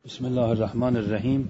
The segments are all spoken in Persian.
بسم الله الرحمن الرحیم.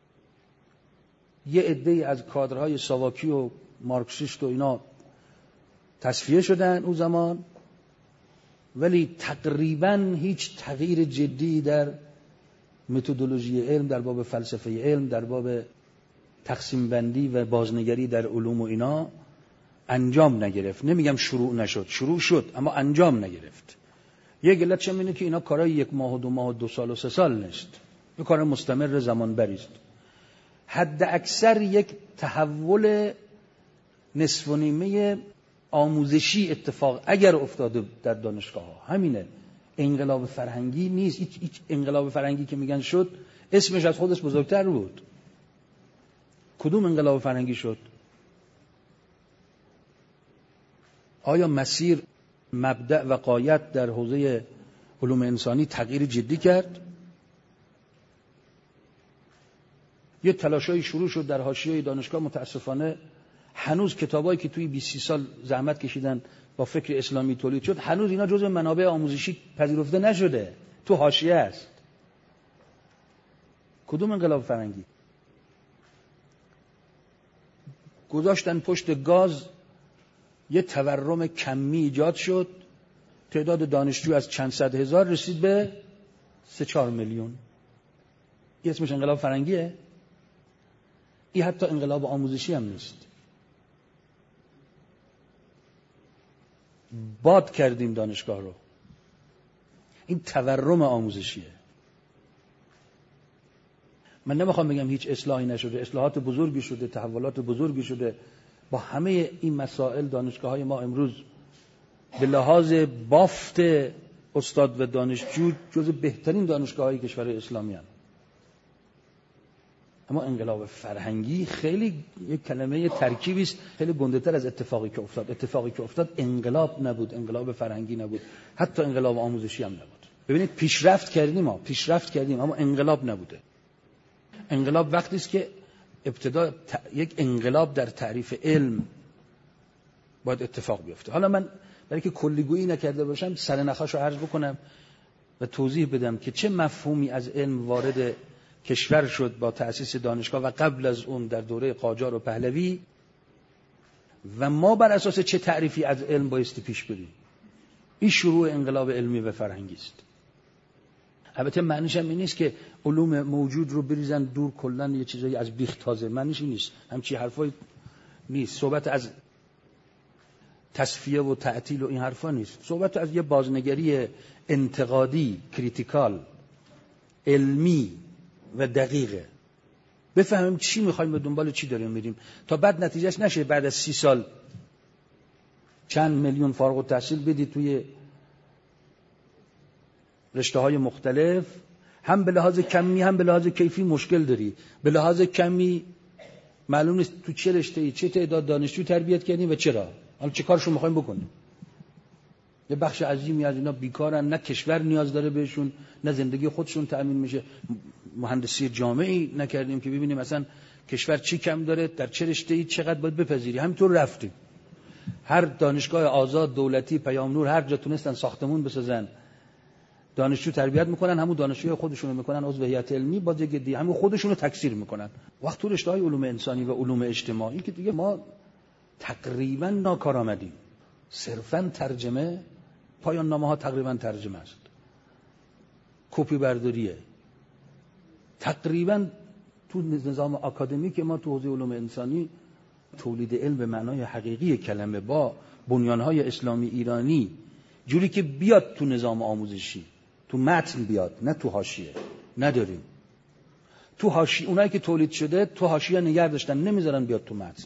یه عده‌ای از کادرهای ساواکی و مارکسیست و اینا تصفیه شدن اون زمان، ولی تقریبا هیچ تغییر جدی در متدولوژی علم، در باب فلسفه علم، در باب تقسیم بندی و بازنگری در علوم و اینا انجام نگرفت. نمیگم شروع نشد، شروع شد اما انجام نگرفت. یک علت چه اینه که اینا کارای 1 ماه و 2 ماه و 2 سال و 3 سال نیست، یه کار مستمر زمان بری است. حد اکثر یک تحول نصف و نیمه آموزشی اتفاق اگر افتاده در دانشگاه ها همینه. انقلاب فرهنگی نیست. هیچ انقلاب فرهنگی که میگن شد اسمش از خودش بزرگتر بود. کدوم انقلاب فرهنگی شد؟ آیا مسیر، مبدأ و غایت در حوزه علوم انسانی تغییر جدی کرد؟ یه تلاشای شروع شد در حاشیه دانشگاه. متاسفانه هنوز کتابایی که توی 20 سال زحمت کشیدن با فکر اسلامی تولید شد، هنوز اینا جزء منابع آموزشی پذیرفته نشده، تو حاشیه است. کدوم انقلاب فرهنگی؟ گذاشتن پشت گاز، یه تورم کمی ایجاد شد، تعداد دانشجو از چند صد هزار رسید به 3-4 میلیون. این اسمش انقلاب فرهنگیه؟ این حتی انقلاب آموزشی هم نیست. باد کردیم دانشگاه رو. این تورم آموزشیه. من نمیخوام بگم هیچ اصلاحی نشده، اصلاحات بزرگی شده، تحولات بزرگی شده. با همه این مسائل دانشگاه‌های ما امروز به لحاظ بافت استاد و دانشجو جزو بهترین دانشگاه‌های کشور اسلامی هستند. اما انقلاب فرهنگی خیلی یک کلمه ترکیبی است، خیلی گنده‌تر از اتفاقی که افتاد. اتفاقی که افتاد انقلاب نبود، انقلاب فرهنگی نبود، حتی انقلاب آموزشی هم نبود. ببینید پیشرفت کردیم اما انقلاب نبوده. انقلاب وقتی است که ابتدا یک انقلاب در تعریف علم باید اتفاق بیفته. حالا من برای که کلیگویی نکرده باشم سرنخاشو عرض بکنم و توضیح بدم که چه مفهومی از علم وارد کشور شد با تأسیس دانشگاه و قبل از اون در دوره قاجار و پهلوی، و ما بر اساس چه تعریفی از علم بایستی پیش بریم. این شروع انقلاب علمی و فرهنگی است. البته معنیش هم این نیست که علوم موجود رو بریزن دور کلن یه چیزایی از بیخ تازه، معنیش این نیست، همچی حرفای نیست. صحبت از تصفیه و تعطیل و این حرفا نیست. صحبت از یه بازنگری انتقادی، کریتیکال، علمی و دقیقه. بفهمیم چی میخوایم، به دنبال چی داریم میریم، تا بعد نتیجهش نشه بعد از 30 سال چند میلیون فارغ التحصیل بدید توی رشته‌های مختلف، هم به لحاظ کمی هم به لحاظ کیفی مشکل داری. به لحاظ کمی معلوم نیست تو چه رشته‌ای چه تعداد دانشجو تربیت کردیم و چرا، حالا چه کارشون می‌خوایم بکنیم. یه بخش عظیمی از اینا بیکارن، نه کشور نیاز داره بهشون، نه زندگی خودشون تأمین میشه. مهندسی جامعی نکردیم که ببینیم مثلا کشور چی کم داره، در چه رشته‌ای چقدر باید بپذیری. همینطور رفتیم. هر دانشگاه آزاد، دولتی، پیام نور، هر جا تونستن ساختمون بسازن، دانشجو تربیت میکنن، همون دانشجوی خودشونو میکنن عضو هیئت علمی، با دیگه همون خودشونو تکثیر میکنن. وقت تو رشته‌های علوم انسانی و علوم اجتماعی که دیگه ما تقریبا ناکارآمدیم. صرفاً ترجمه، پایان نامه‌ها تقریبا ترجمه است، کپی برداریه. تقریبا تو نظام آکادمیک ما تو حوزه علوم انسانی تولید علم به معنای حقیقی کلمه با بنیان‌های اسلامی ایرانی جوری که بیاد تو نظام آموزشی، تو متن بیاد، نه تو حاشیه، نداریم. تو حاشیه اونایی که تولید شده تو حاشیه نگه داشتن، نمیذارن بیاد تو متن.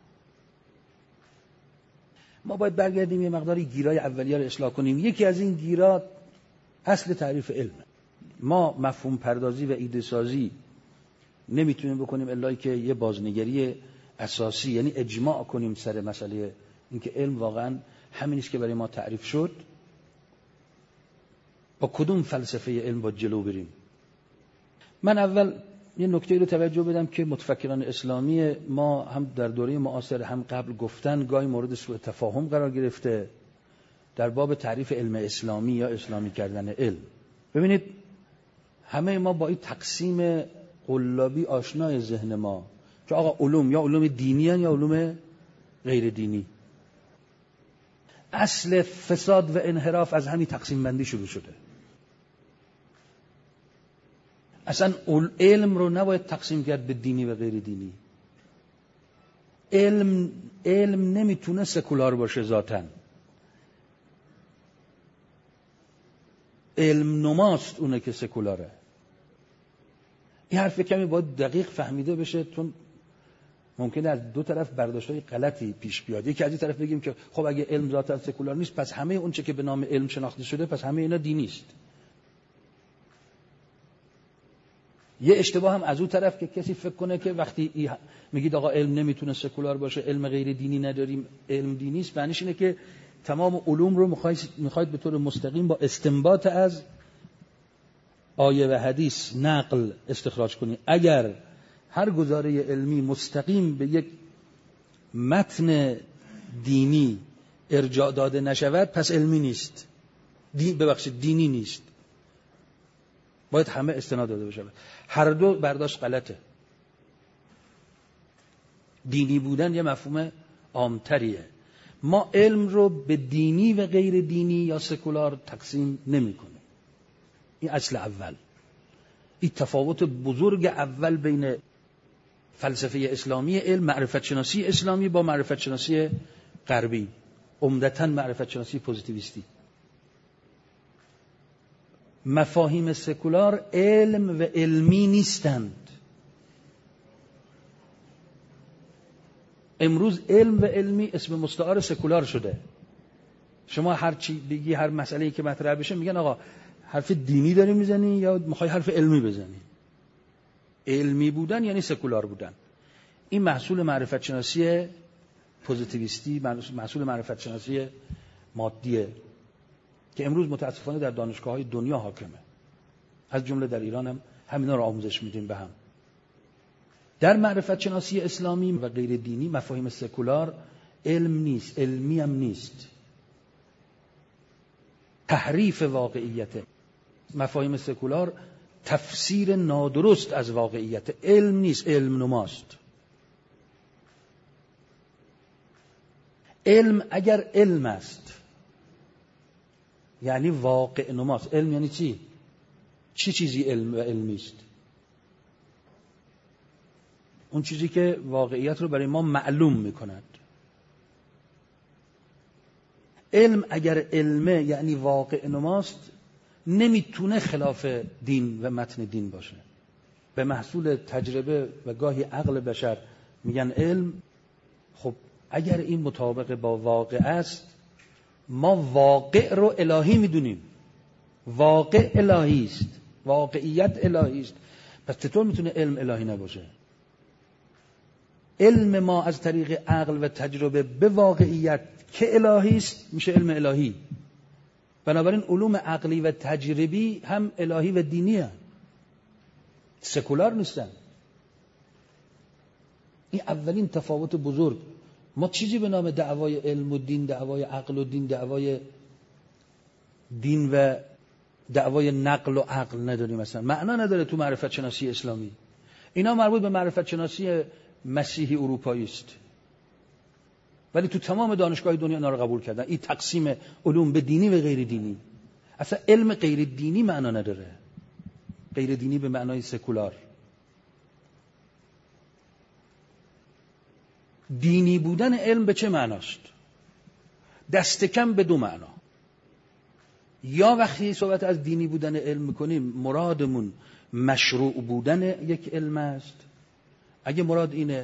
ما باید برگردیم یه مقداری گیرای اولیه رو اصلاح کنیم. یکی از این گیرا اصل تعریف علم. ما مفهوم پردازی و ایده سازی نمیتونیم بکنیم الا که یه بازنگری اساسی، یعنی اجماع کنیم سر مسئله اینکه علم واقعا همین است که برای ما تعریف شد. با کدوم فلسفه علم با جلو بریم؟ من اول یه نکته رو توجه بدم که متفکران اسلامی ما هم در دوره معاصر هم قبل گفتن گاهی مورد سوء تفاهم قرار گرفته در باب تعریف علم اسلامی یا اسلامی کردن علم. ببینید همه ما با این تقسیم قلابی آشنای ذهن ما که آقا علوم یا علوم دینی هن یا علوم غیر دینی. اصل فساد و انحراف از همین تقسیم بندی شروع شده. اصلا علم رو نباید تقسیم کرد به دینی و غیر دینی. علم نمیتونه سکولار باشه ذاتاً. علم نماست اونه که سکولاره. این حرف کمی باید دقیق فهمیده بشه، چون ممکنه از دو طرف برداشت‌های غلطی پیش بیاد. یکی از این طرف بگیم که خب اگه علم ذاتاً سکولار نیست پس همه اون چه که به نام علم شناخته شده پس همه اینا دینی است. یه اشتباه هم از اون طرف که کسی فکر کنه که وقتی میگید آقا علم نمیتونه سکولار باشه، علم غیر دینی نداریم، علم دینی است، معنیش اینه که تمام علوم رو میخواید به طور مستقیم با استنباط از آیه و حدیث نقل استخراج کنید. اگر هر گزاره علمی مستقیم به یک متن دینی ارجاع داده نشود پس علمی نیست، دینی نیست. باید همه استناد داده بشه. هر دو برداشت غلطه. دینی بودن یه مفهوم عامتریه. ما علم رو به دینی و غیر دینی یا سکولار تقسیم نمی کنیم. این اصل اول. این تفاوت بزرگ اول بین فلسفه اسلامی علم، معرفت شناسی اسلامی با معرفت شناسی غربی، عمدتاً معرفت شناسی پوزیتیویستی. مفاهیم سکولار علم و علمی نیستند. امروز علم و علمی اسم مستعار سکولار شده. شما هر چی بگی، هر مسئله‌ای که مطرح بشه میگن آقا حرف دینی داری میزنی یا میخوای حرف علمی بزنی. علمی بودن یعنی سکولار بودن. این محصول معرفت شناسی پوزیتیویستی، محصول معرفت شناسی مادیه که امروز متاسفانه در دانشگاه‌های دنیا حاکمه. از جمله در ایران هم همینا رو آموزش میدیم به هم. در معرفت شناسی اسلامی و غیر دینی مفاهیم سکولار علم نیست، علمی هم نیست. تحریف واقعیت. مفاهیم سکولار تفسیر نادرست از واقعیت. علم نیست، علم نماست. علم اگر علم است یعنی واقع نماست. علم یعنی چی؟ چی چیزی علم و علمی است؟ اون چیزی که واقعیت رو برای ما معلوم میکند. علم اگر علمه یعنی واقع نماست نمیتونه خلاف دین و متن دین باشه. به محصول تجربه و گاهی عقل بشر میگن علم. خب اگر این مطابق با واقع است ما واقع رو الهی میدونیم. واقع الهی است، واقعیت الهی است. پس چطور میتونه علم الهی نباشه؟ علم ما از طریق عقل و تجربه به واقعیت که الهی است میشه علم الهی. بنابراین علوم عقلی و تجربی هم الهی و دینی هستند، سکولار نیستن. این اولین تفاوت بزرگ. ما چیزی به نام دعوای علم و دین، دعوای عقل و دین، دعوای دین و دعوای نقل و عقل نداریم. مثلا معنا نداره تو معرفت شناسی اسلامی. اینا مربوط به معرفت شناسی مسیحی اروپایی است، ولی تو تمام دانشگاه دنیا اینا رو قبول کردن. این تقسیم علوم به دینی و غیر دینی. اصلا علم غیر دینی معنا نداره. غیر دینی به معنای سکولار. دینی بودن علم به چه معناست؟ دست کم به دو معنا. یا وقتی صحبت از دینی بودن علم میکنیم مرادمون مشروع بودن یک علم است. اگه مراد اینه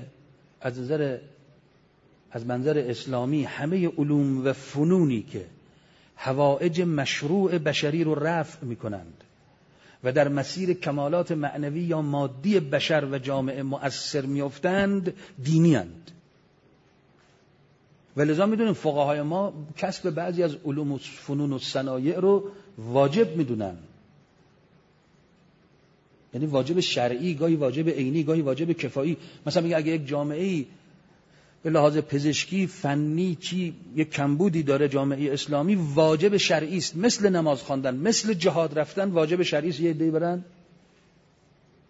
از منظر اسلامی همه علوم و فنونی که حوائج مشروع بشری رو رفع میکنند و در مسیر کمالات معنوی یا مادی بشر و جامعه مؤثر میافتند دینی اند. و لذا میدونیم فقهای ما کسب بعضی از علوم و فنون و صنایع رو واجب میدونن. یعنی واجب شرعی، گاهی واجب عینی، گاهی واجب کفایی. مثلا میگه اگه یک جامعه‌ای به لحاظ پزشکی، فنی چی یک کمبودی داره جامعه اسلامی، واجب شرعی است. مثل نماز خواندن، مثل جهاد رفتن واجب شرعی است. یه عده‌ای برن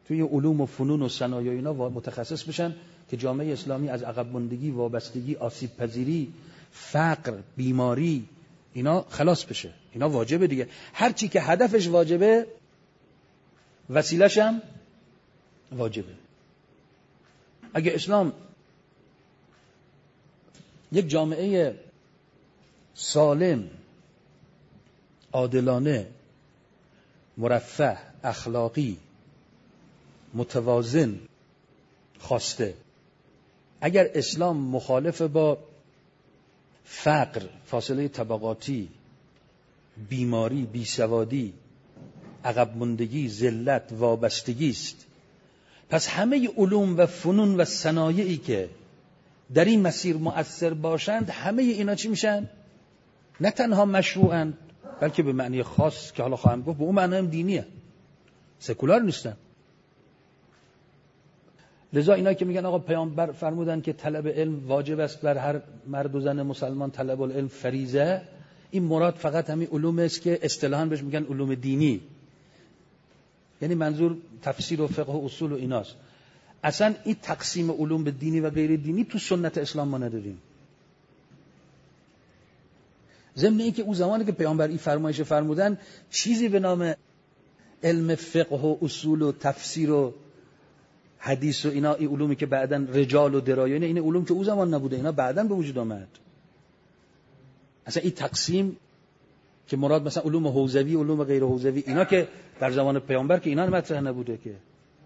توی علوم و فنون و صنایع اینا متخصص بشن که جامعه اسلامی از عقب ماندگی، وابستگی، آسیب پذیری، فقر، بیماری اینا خلاص بشه. اینا واجبه دیگه. هر چی که هدفش واجبه وسیله‌ش هم واجبه. اگه اسلام یک جامعه سالم، عادلانه، مرفه، اخلاقی، متوازن خواسته، اگر اسلام مخالف با فقر، فاصله طبقاتی، بیماری، بیسوادی، عقب ماندگی، ذلت، وابستگی است، پس همه علوم و فنون و صنایعی که در این مسیر مؤثر باشند همه اینا چی میشن؟ نه تنها مشروعند بلکه به معنی خاص که حالا خواهم گفت به اون معنی هم دینیه، سکولار نیستن. لذا اینا که میگن آقا پیامبر فرمودن که طلب علم واجب است بر هر مرد و زن مسلمان، طلب العلم فریضه، این مراد فقط همین علوم است که اصطلاحاً بهش میگن علوم دینی، یعنی منظور تفسیر و فقه و اصول و ایناست. اصلا این تقسیم علوم به دینی و غیر دینی تو سنت اسلام ما نداریم. ضمن این که اون زمانی که پیامبر این فرمایش فرمودن چیزی به نام علم فقه و اصول و تفسیر و حدیث و اینا، این علومی که بعدن رجال و درایه، این علوم که اون زمان نبوده، اینا بعدن به وجود آمد. اصلا این تقسیم که مراد مثلا علوم حوزوی، علوم غیر حوزوی، اینا که در زمان پیامبر که اینا مطرح نبوده. که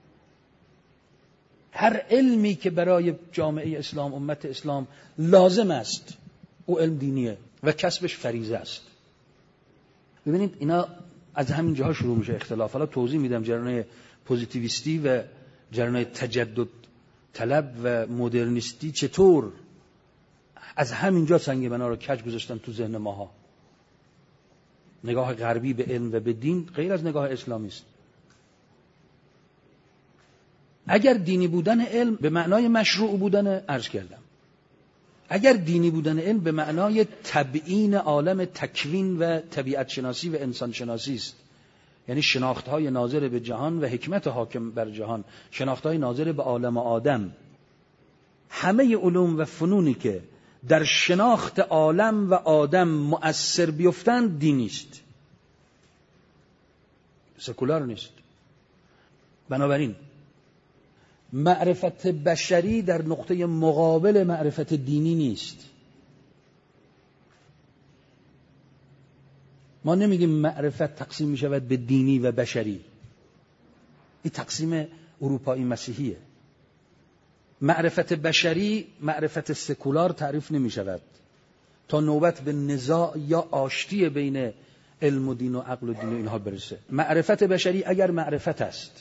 هر علمی که برای جامعه اسلام، امت اسلام لازم است، او علم دینیه و کسبش فریضه است. ببینید اینا از همین جاها شروع میشه اختلاف. حالا توضیح میدم جریان پوزیتیویستی و جریان تجدد طلب و مدرنیستی چطور از همینجا سنگ بنا رو کج گذاشتن تو ذهن ماها. نگاه غربی به علم و به دین غیر از نگاه اسلامی است. اگر دینی بودن علم به معنای مشروع بودن، عرض کردم، اگر دینی بودن علم به معنای تبیین عالم تکوین و طبیعت شناسی و انسان شناسی است، یعنی شناختهای ناظر به جهان و حکمت حاکم بر جهان، شناختهای ناظر به عالم آدم، همه علوم و فنونی که در شناخت عالم و آدم مؤثر بیفتند دینی است، سکولار نیست. بنابراین معرفت بشری در نقطه مقابل معرفت دینی نیست. ما نمیگیم معرفت تقسیم می شود به دینی و بشری، این تقسیم اروپایی مسیحیه. معرفت بشری معرفت سکولار تعریف نمی شود تا نوبت به نزاع یا آشتی بین علم و دین و عقل و دین و اینها برسه. معرفت بشری اگر معرفت است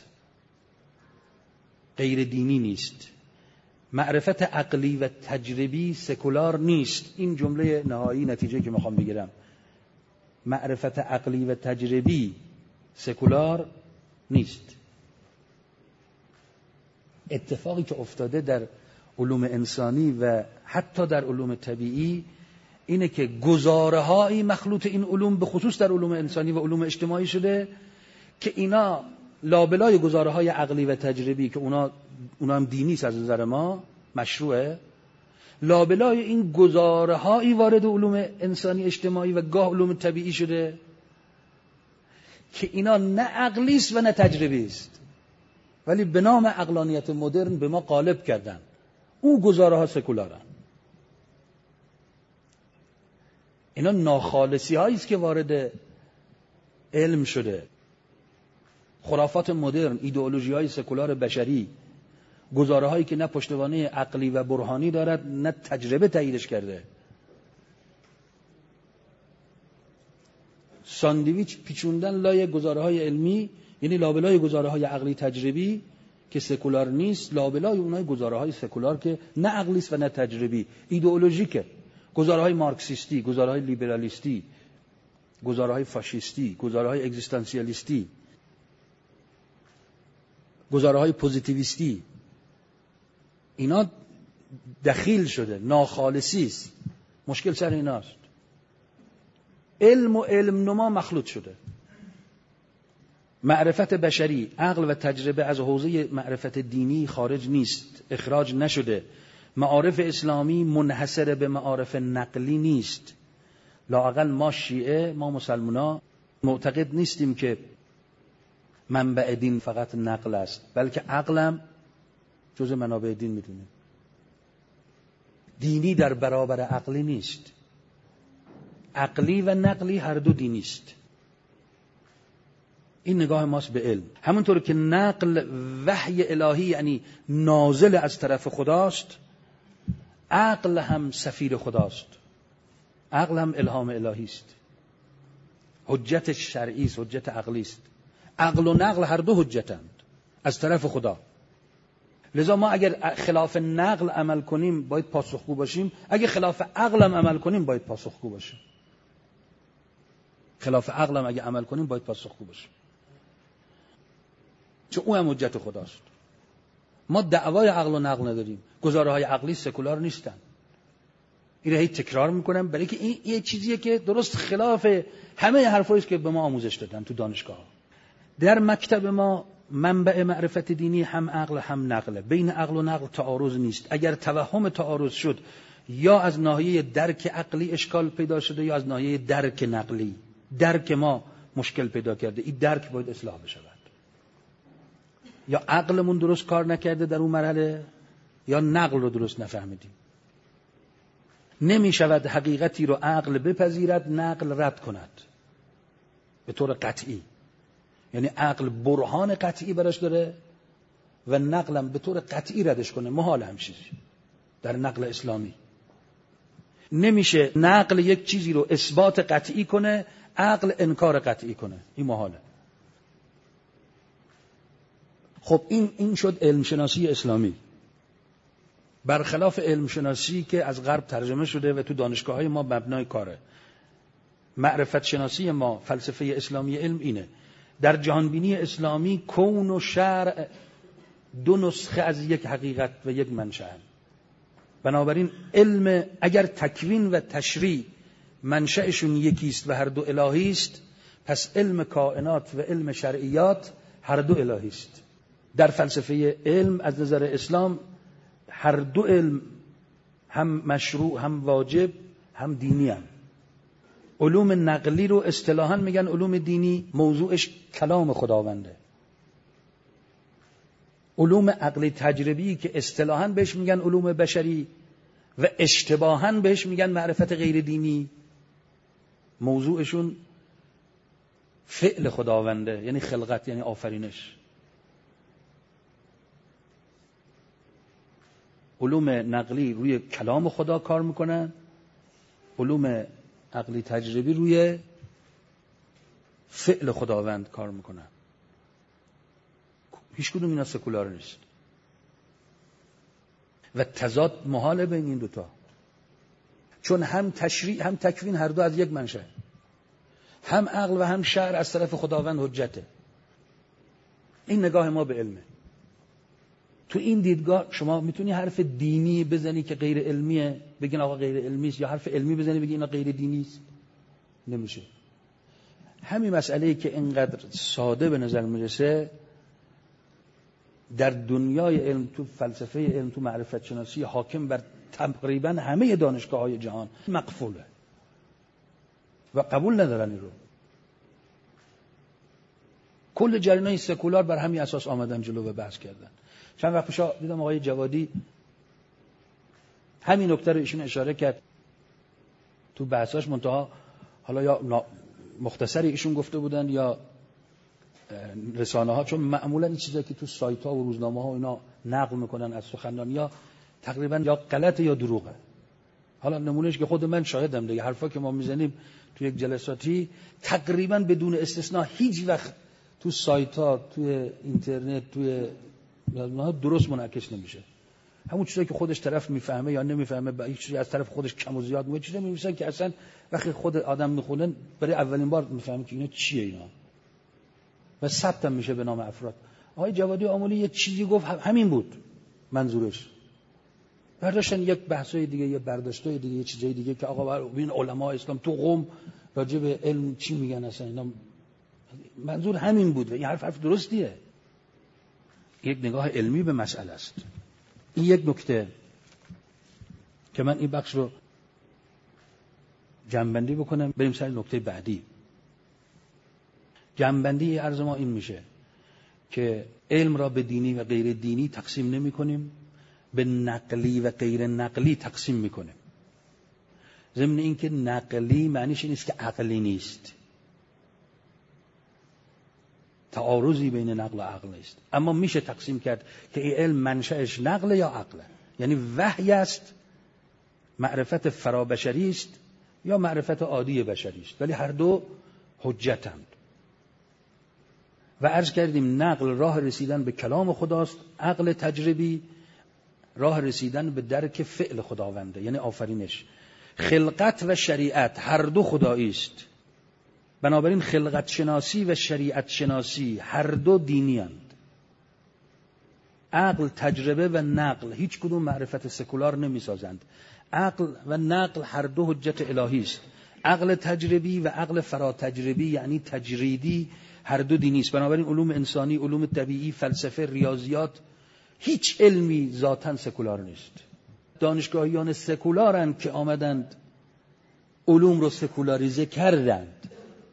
غیر دینی نیست. معرفت عقلی و تجربی سکولار نیست. این جمله نهایی نتیجه که میخوام بگیرم. معرفت عقلی و تجربی سکولار نیست. اتفاقی که افتاده در علوم انسانی و حتی در علوم طبیعی اینه که گزاره‌هایی مخلوط این علوم به خصوص در علوم انسانی و علوم اجتماعی شده که اینا لابلای گزاره‌های عقلی و تجربی که اونا هم دینی است از نظر ما، مشروعه، لابلای این گزاره‌هایی وارد علوم انسانی اجتماعی و گاه علوم طبیعی شده که اینا نه عقلی است و نه تجربی است، ولی به نام عقلانیت مدرن به ما غالب کردن. او گزاره‌ها سکولارن. اینا ناخالصی هایی است که وارد علم شده. خرافات مدرن، ایدئولوژی های سکولار بشری، گزاره هایی که نه پشتوانه عقلی و برهانی دارد نه تجربه تاییدش کرده. ساندویچ پیچوندن لای گزاره های علمی، یعنی لابلای گزاره های عقلی تجربی که سکولار نیست، لابلای اونهای گزاره های سکولار که نه عقلی است و نه تجربی، ایدئولوژیکه، گزاره های مارکسیستی، گزاره های لیبرالیستی، گزاره های فاشیستی، گزاره های اگزیستانسیالیستی، گزاره های پوزیتیویستی، اینا دخیل شده، ناخالصی است. مشکل سر ایناست. علم و علم نما مخلوط شده. معرفت بشری، عقل و تجربه از حوزه معرفت دینی خارج نیست، اخراج نشده. معارف اسلامی منحصر به معارف نقلی نیست. لااقل ما شیعه، ما مسلمان‌ها معتقد نیستیم که منبع دین فقط نقل است، بلکه عقلم جز منابع دین میدونیم. دینی در برابر عقلی نیست، عقلی و نقلی هر دو دینی است. این نگاه ماست به علم. همونطور که نقل وحی الهی یعنی نازل از طرف خداست، عقل هم سفیر خداست، عقل هم الهام الهی است، حجت شرعی است، حجت عقلی است. عقل و نقل هر دو حجتند از طرف خدا. لذا ما اگر خلاف نقل عمل کنیم باید پاسخگو باشیم، اگر خلاف عقل هم عمل کنیم باید پاسخگو باشیم. خلاف عقل هم اگر عمل کنیم باید پاسخگو باشیم، چون او هم حجت خداست. ما دعوای عقل و نقل نداریم، گزاره‌های عقلی سکولار نیستن. این رو هی تکرار میکنم برای که این یه چیزیه که درست خلاف همه حرفایی است که به ما آموزش دادن تو دانشگاه. در مکتب ما منبع معرفت دینی هم عقل هم نقله. بین عقل و نقل تعارض نیست. اگر توهم تعارض شد، یا از ناحیه درک عقلی اشکال پیدا شده یا از ناحیه درک نقلی. درک ما مشکل پیدا کرده، این درک باید اصلاح بشود. یا عقلمون درست کار نکرده در اون مرحله، یا نقل رو درست نفهمیدیم. نمی شود حقیقتی رو عقل بپذیرد نقل رد کند به طور قطعی. یعنی عقل برهان قطعی براش داره و نقلم به طور قطعی ردش کنه، محال هم چیزی در نقل اسلامی. نمیشه نقل یک چیزی رو اثبات قطعی کنه، عقل انکار قطعی کنه، این محاله. خب این شد علم شناسی اسلامی، برخلاف علم شناسی که از غرب ترجمه شده و تو دانشگاه‌های ما مبنای کاره. معرفت شناسی ما، فلسفه اسلامی علم اینه. در جهانبینی اسلامی کون و شرع دو نسخه از یک حقیقت و یک منشأ. بنابراین علم اگر تکوین و تشریع منشأشون یکیست و هر دو الهی است، پس علم کائنات و علم شرعیات هر دو الهی است. در فلسفه علم از نظر اسلام هر دو علم هم مشروع، هم واجب، هم دینی هم. علوم نقلی رو اصطلاحاً میگن علوم دینی، موضوعش کلام خداونده. علوم عقلی تجربی که اصطلاحاً بهش میگن علوم بشری و اشتباهاً بهش میگن معرفت غیر دینی، موضوعشون فعل خداونده، یعنی خلقت، یعنی آفرینش. علوم نقلی روی کلام خدا کار میکنن، علوم عقلی تجربی روی فعل خداوند کار میکنن. هیچ کدوم اینا سکولار نیست و تضاد محاله بین این دوتا، چون هم تشریع هم تکوین هر دو از یک منشأ، هم عقل و هم شرع از طرف خداوند حجته. این نگاه ما به علمه. تو این دیدگاه شما میتونی حرف دینی بزنی که غیر علمیه بگین آقا غیر علمی است، یا حرف علمی بزنی بگین آقا غیر دینی است؟ نمیشه. همین مسئله‌ای که اینقدر ساده به نظر میرسه در دنیای علم، تو فلسفه علم، تو معرفت شناسی حاکم بر تقریبا همه دانشگاه‌های جهان مقفوله و قبول ندارن این رو. کل جریان‌های سکولار بر همین اساس آمدن جلو و بحث کردن. چند وقت پیش دیدم آقای جوادی همین نکته رو ایشون اشاره کرد تو بحثاش، منتها حالا یا مختصری ایشون گفته بودن یا رسانه ها، چون معمولا این چیزایی که تو سایت ها و روزنامه ها اینا نقل میکنن از سخنرانی ها تقریبا یا غلطه یا دروغه. حالا نمونهش که خود من شاهدم دیگه، حرفا که ما میزنیم تو یک جلساتی تقریبا بدون استثناء هیچ وقت تو سایت ها، تو اینترنت، تو درست منعکس نمیشه. همون چیزایی که خودش طرف میفهمه یا نمیفهمه، با هیچ چیزی از طرف خودش کم و زیاد میگه، چیزا میمیسن که اصلا وقتی خود آدم میخونن برای اولین بار میفهمه که اینا چیه اینا، و ثبت هم میشه به نام افراد. آقای جوادی آملی یه چیزی گفت همین بود منظورش، برداشتن یک بحثای دیگه، یه برداشتای دیگه، یه چیزای دیگه که آقا ببین علما اسلام تو قم راجع به علم چی میگن، اصلا اینا منظور همین بود و این حرف درستیه. یک نگاه علمی به مسئله است. این یک نکته که من این بخش رو جمع‌بندی بکنم، بریم سر نکته بعدی. جمع‌بندی عرض ما این میشه که علم را به دینی و غیر دینی تقسیم نمی کنیم، به نقلی و غیر نقلی تقسیم میکنیم. ضمن این که نقلی معنیش این نیست که عقلی نیست، تعارضی بین نقل و عقل نیست، اما میشه تقسیم کرد که این علم منشأش نقل یا عقله. یعنی وحی است، معرفت فرابشری است یا معرفت عادی بشری است، ولی هر دو حجتند. و عرض کردیم نقل راه رسیدن به کلام خداست، عقل تجربی راه رسیدن به درک فعل خداونده، یعنی آفرینش. خلقت و شریعت هر دو خدایی است، بنابراین خلقت شناسی و شریعت شناسی هر دو دینی اند. عقل، تجربه و نقل هیچ کدوم معرفت سکولار نمی سازند. عقل و نقل هر دو حجت الهی است. عقل تجربی و عقل فراتجربی یعنی تجریدی هر دو دینی است. بنابراین علوم انسانی، علوم طبیعی، فلسفه، ریاضیات، هیچ علمی ذاتاً سکولار نیست. دانشگاهیان سکولارند که آمدند علوم رو سکولاریزه کردند.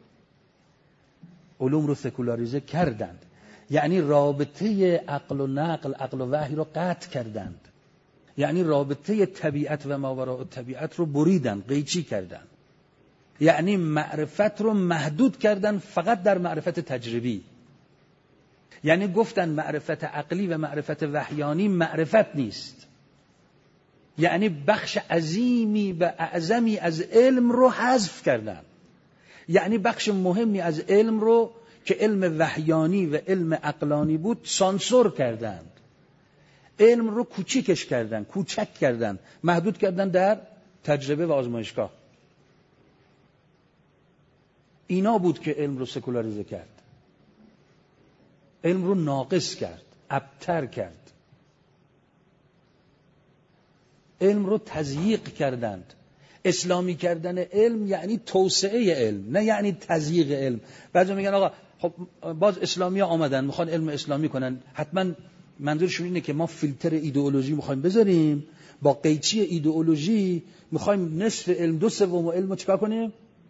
علوم رو سکولاریزه کردند یعنی رابطه عقل و نقل، عقل و وحی رو قطع کردند. یعنی رابطه طبیعت و ماوراء طبیعت رو بریدند، قیچی کردند. یعنی معرفت رو محدود کردند فقط در معرفت تجربی. یعنی گفتن معرفت عقلی و معرفت وحیانی معرفت نیست. یعنی بخش عظیمی و اعظمی از علم رو حذف کردن. یعنی بخش مهمی از علم رو که علم وحیانی و علم عقلانی بود سانسور کردند. علم رو کوچیکش کردن، کوچک کردن، محدود کردن در تجربه و آزمایشگاه. اینا بود که علم رو سکولاریزه کرد، علم رو ناقص کرد، ابتر کرد، علم رو تضییق کردند. اسلامی کردن علم یعنی توسعه علم، نه یعنی تضییق علم. بعضی میگن آقا خب باز اسلامی ها آمدن میخوان علم اسلامی کنن، حتما منظورشون اینه که ما فیلتر ایدئولوژی میخوایم بذاریم، با قیچی ایدئولوژی میخوایم نصف علم، 2/3 علم رو چیکار کنیم؟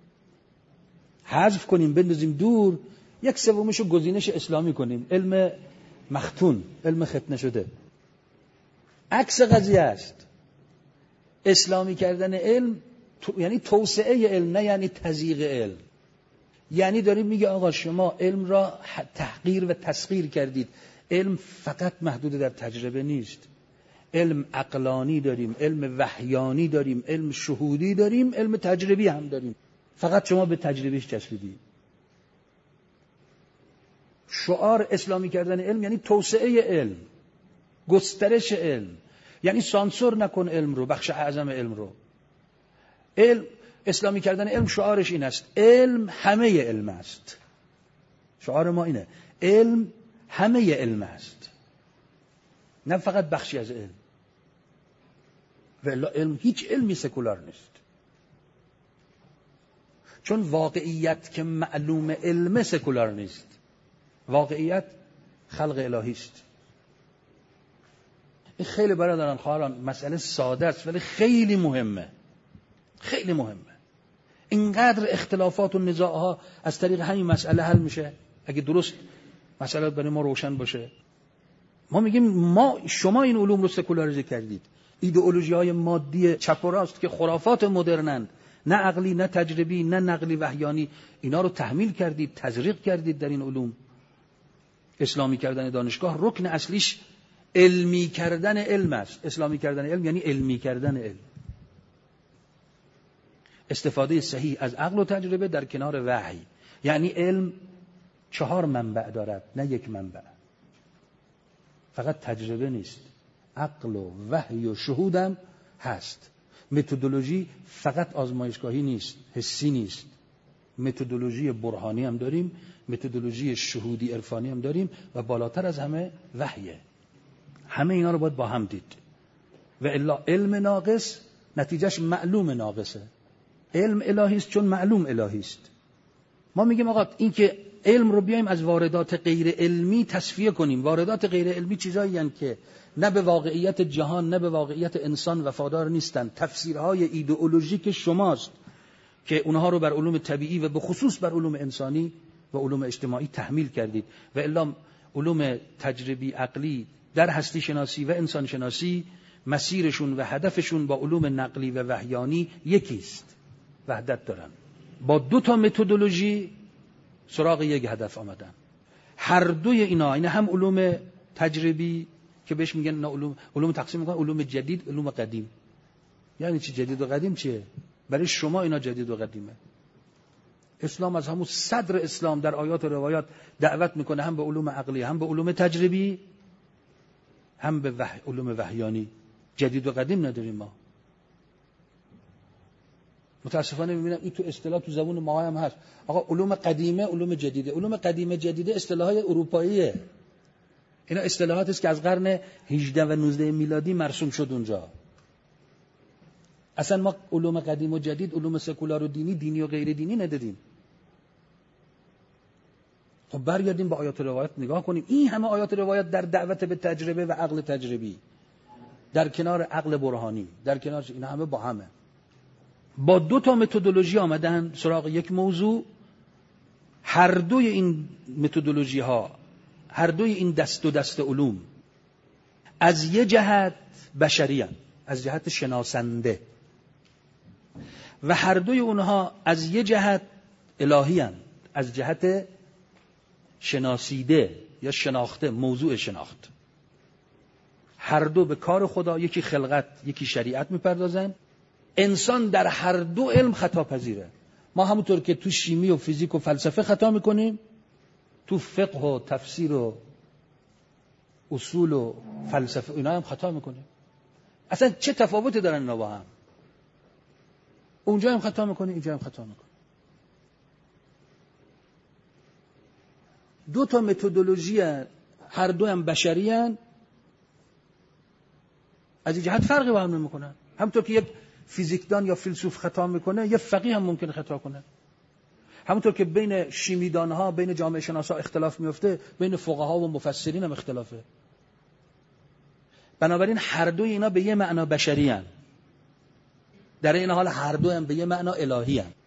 حذف کنیم، بندازیم دور، 1/3 رو گزینش اسلامی کنیم، علم مختون، علم ختنه شده. عکس قضیه است. اسلامی کردن علم یعنی توسعه علم، نه یعنی تضییق علم. یعنی داریم میگه آقا شما علم را تحقیر و تسخیر کردید. علم فقط محدود در تجربه نیست. علم عقلانی داریم، علم وحیانی داریم، علم شهودی داریم، علم تجربی هم داریم. فقط شما به تجربیش چسبیدید. شعار اسلامی کردن علم یعنی توسعه علم، گسترش علم. یعنی سانسور نکن علم رو، بخش اعظم علم رو. علم، اسلامی کردن علم شعارش این است: علم همه علم است. شعار ما اینه: علم همه علم است، نه فقط بخشی از علم. و الا علم، هیچ علمی سکولار نیست، چون واقعیت که معلوم علم سکولار نیست. واقعیت خلق الهی است. این خیلی برادران خواهران مسئله ساده است ولی خیلی مهمه، خیلی مهمه. اینقدر اختلافات و نزاعها از طریق همین مسئله حل میشه اگه درست مسئله برای ما روشن باشه. ما میگیم شما این علوم رو سکولاریزه کردید. ایدئولوژی های مادی چپ و راست که خرافات مدرنند، نه عقلی، نه تجربی، نه نقلی وحیانی، اینا رو تحمیل کردید، تزریق کردید در این علوم. اسلامی کردن دانشگاه رکن اصلیش علمی کردن علم است. اسلامی کردن علم یعنی علمی کردن علم، استفاده صحیح از عقل و تجربه در کنار وحی. یعنی علم 4 منبع دارد، نه 1 منبع. فقط تجربه نیست، عقل و وحی و شهودم هست. متدولوژی فقط آزمایشگاهی نیست، حسی نیست. متدولوژی برهانی هم داریم، متدولوژی شهودی عرفانی هم داریم و بالاتر از همه وحیه. همه اینا رو باید با هم دید. و الا علم ناقص نتیجهش معلوم ناقصه. علم الهی است چون معلوم الهی است. ما میگیم آقا این که علم رو بیایم از واردات غیر علمی تصفیه کنیم. واردات غیر علمی چیزایی هستند که نه به واقعیت جهان نه به واقعیت انسان وفادار نیستند. تفسیرهای ایدئولوژیک شماست که اونها رو بر علوم طبیعی و به خصوص بر علوم انسانی و علوم اجتماعی تحمیل کردید. و الا علوم تجربی عقلی در هستی شناسی و انسان شناسی مسیرشون و هدفشون با علوم نقلی و وحیانی یکیست، وحدت دارن. با 2 متدولوژی سراغ یک هدف آمدن. هر دوی اینا، این هم علوم تجربی که بهش میگن علوم تقسیم میکنن علوم جدید، علوم قدیم. یعنی چی جدید و قدیم چیه؟ برای شما اینا جدید و قدیمه. اسلام از همون صدر اسلام در آیات و روایات دعوت میکنه هم به علوم عقلی، هم به علوم تجربی، هم به علوم وحیانی. جدید و قدیم نداریم ما. متاسفانه میبینم این تو اصطلاح تو زبون ما هم هست. آقا علوم قدیمه، علوم جدیده. علوم قدیمه جدیده اصطلاحات اروپاییه. اینا اصطلاحاتی است که از قرن 18 و 19 میلادی مرسوم شد اونجا. اصلا ما علوم قدیم و جدید، علوم سکولار و دینی و غیر دینی ندادیم. خب برگردیم به آیات و روایات نگاه کنیم. این همه آیات و روایات در دعوت به تجربه و عقل تجربی، در کنار عقل برهانی، در کنار اینا همه با همه. با 2 متدولوژی آمدن سراغ یک موضوع. هر دوی این متدولوژی ها، هر دوی این دست علوم از یه جهت بشریان، از جهت شناسنده، و هر دوی اونها از یه جهت الهیان، از جهت شناسیده یا شناخته، موضوع شناخت. هر دو به کار خدا، یکی خلقت یکی شریعت میپردازن. انسان در هر دو علم خطا پذیره. ما همونطور که تو شیمی و فیزیک و فلسفه خطا میکنیم، تو فقه و تفسیر و اصول و فلسفه اینا هم خطا میکنیم. اصلا چه تفاوتی دارن اینا با هم؟ اونجا هم خطا میکنیم، اینجا هم خطا میکنیم. 2 متدولوژی هر دو هم بشری هن. از این جهت فرقی با هم نمیکنن. همونطور که یک فیزیکدان یا فیلسوف خطا میکنه، یه فقیه هم ممکنه خطا کنه. همونطور که بین شیمیدانها، بین جامعه شناسا اختلاف میفته، بین فقها و مفسرین هم اختلافه. بنابراین هر دوی اینا به یه معنا بشری هن. در این حال هر دو هم به یه معنا الهی هن.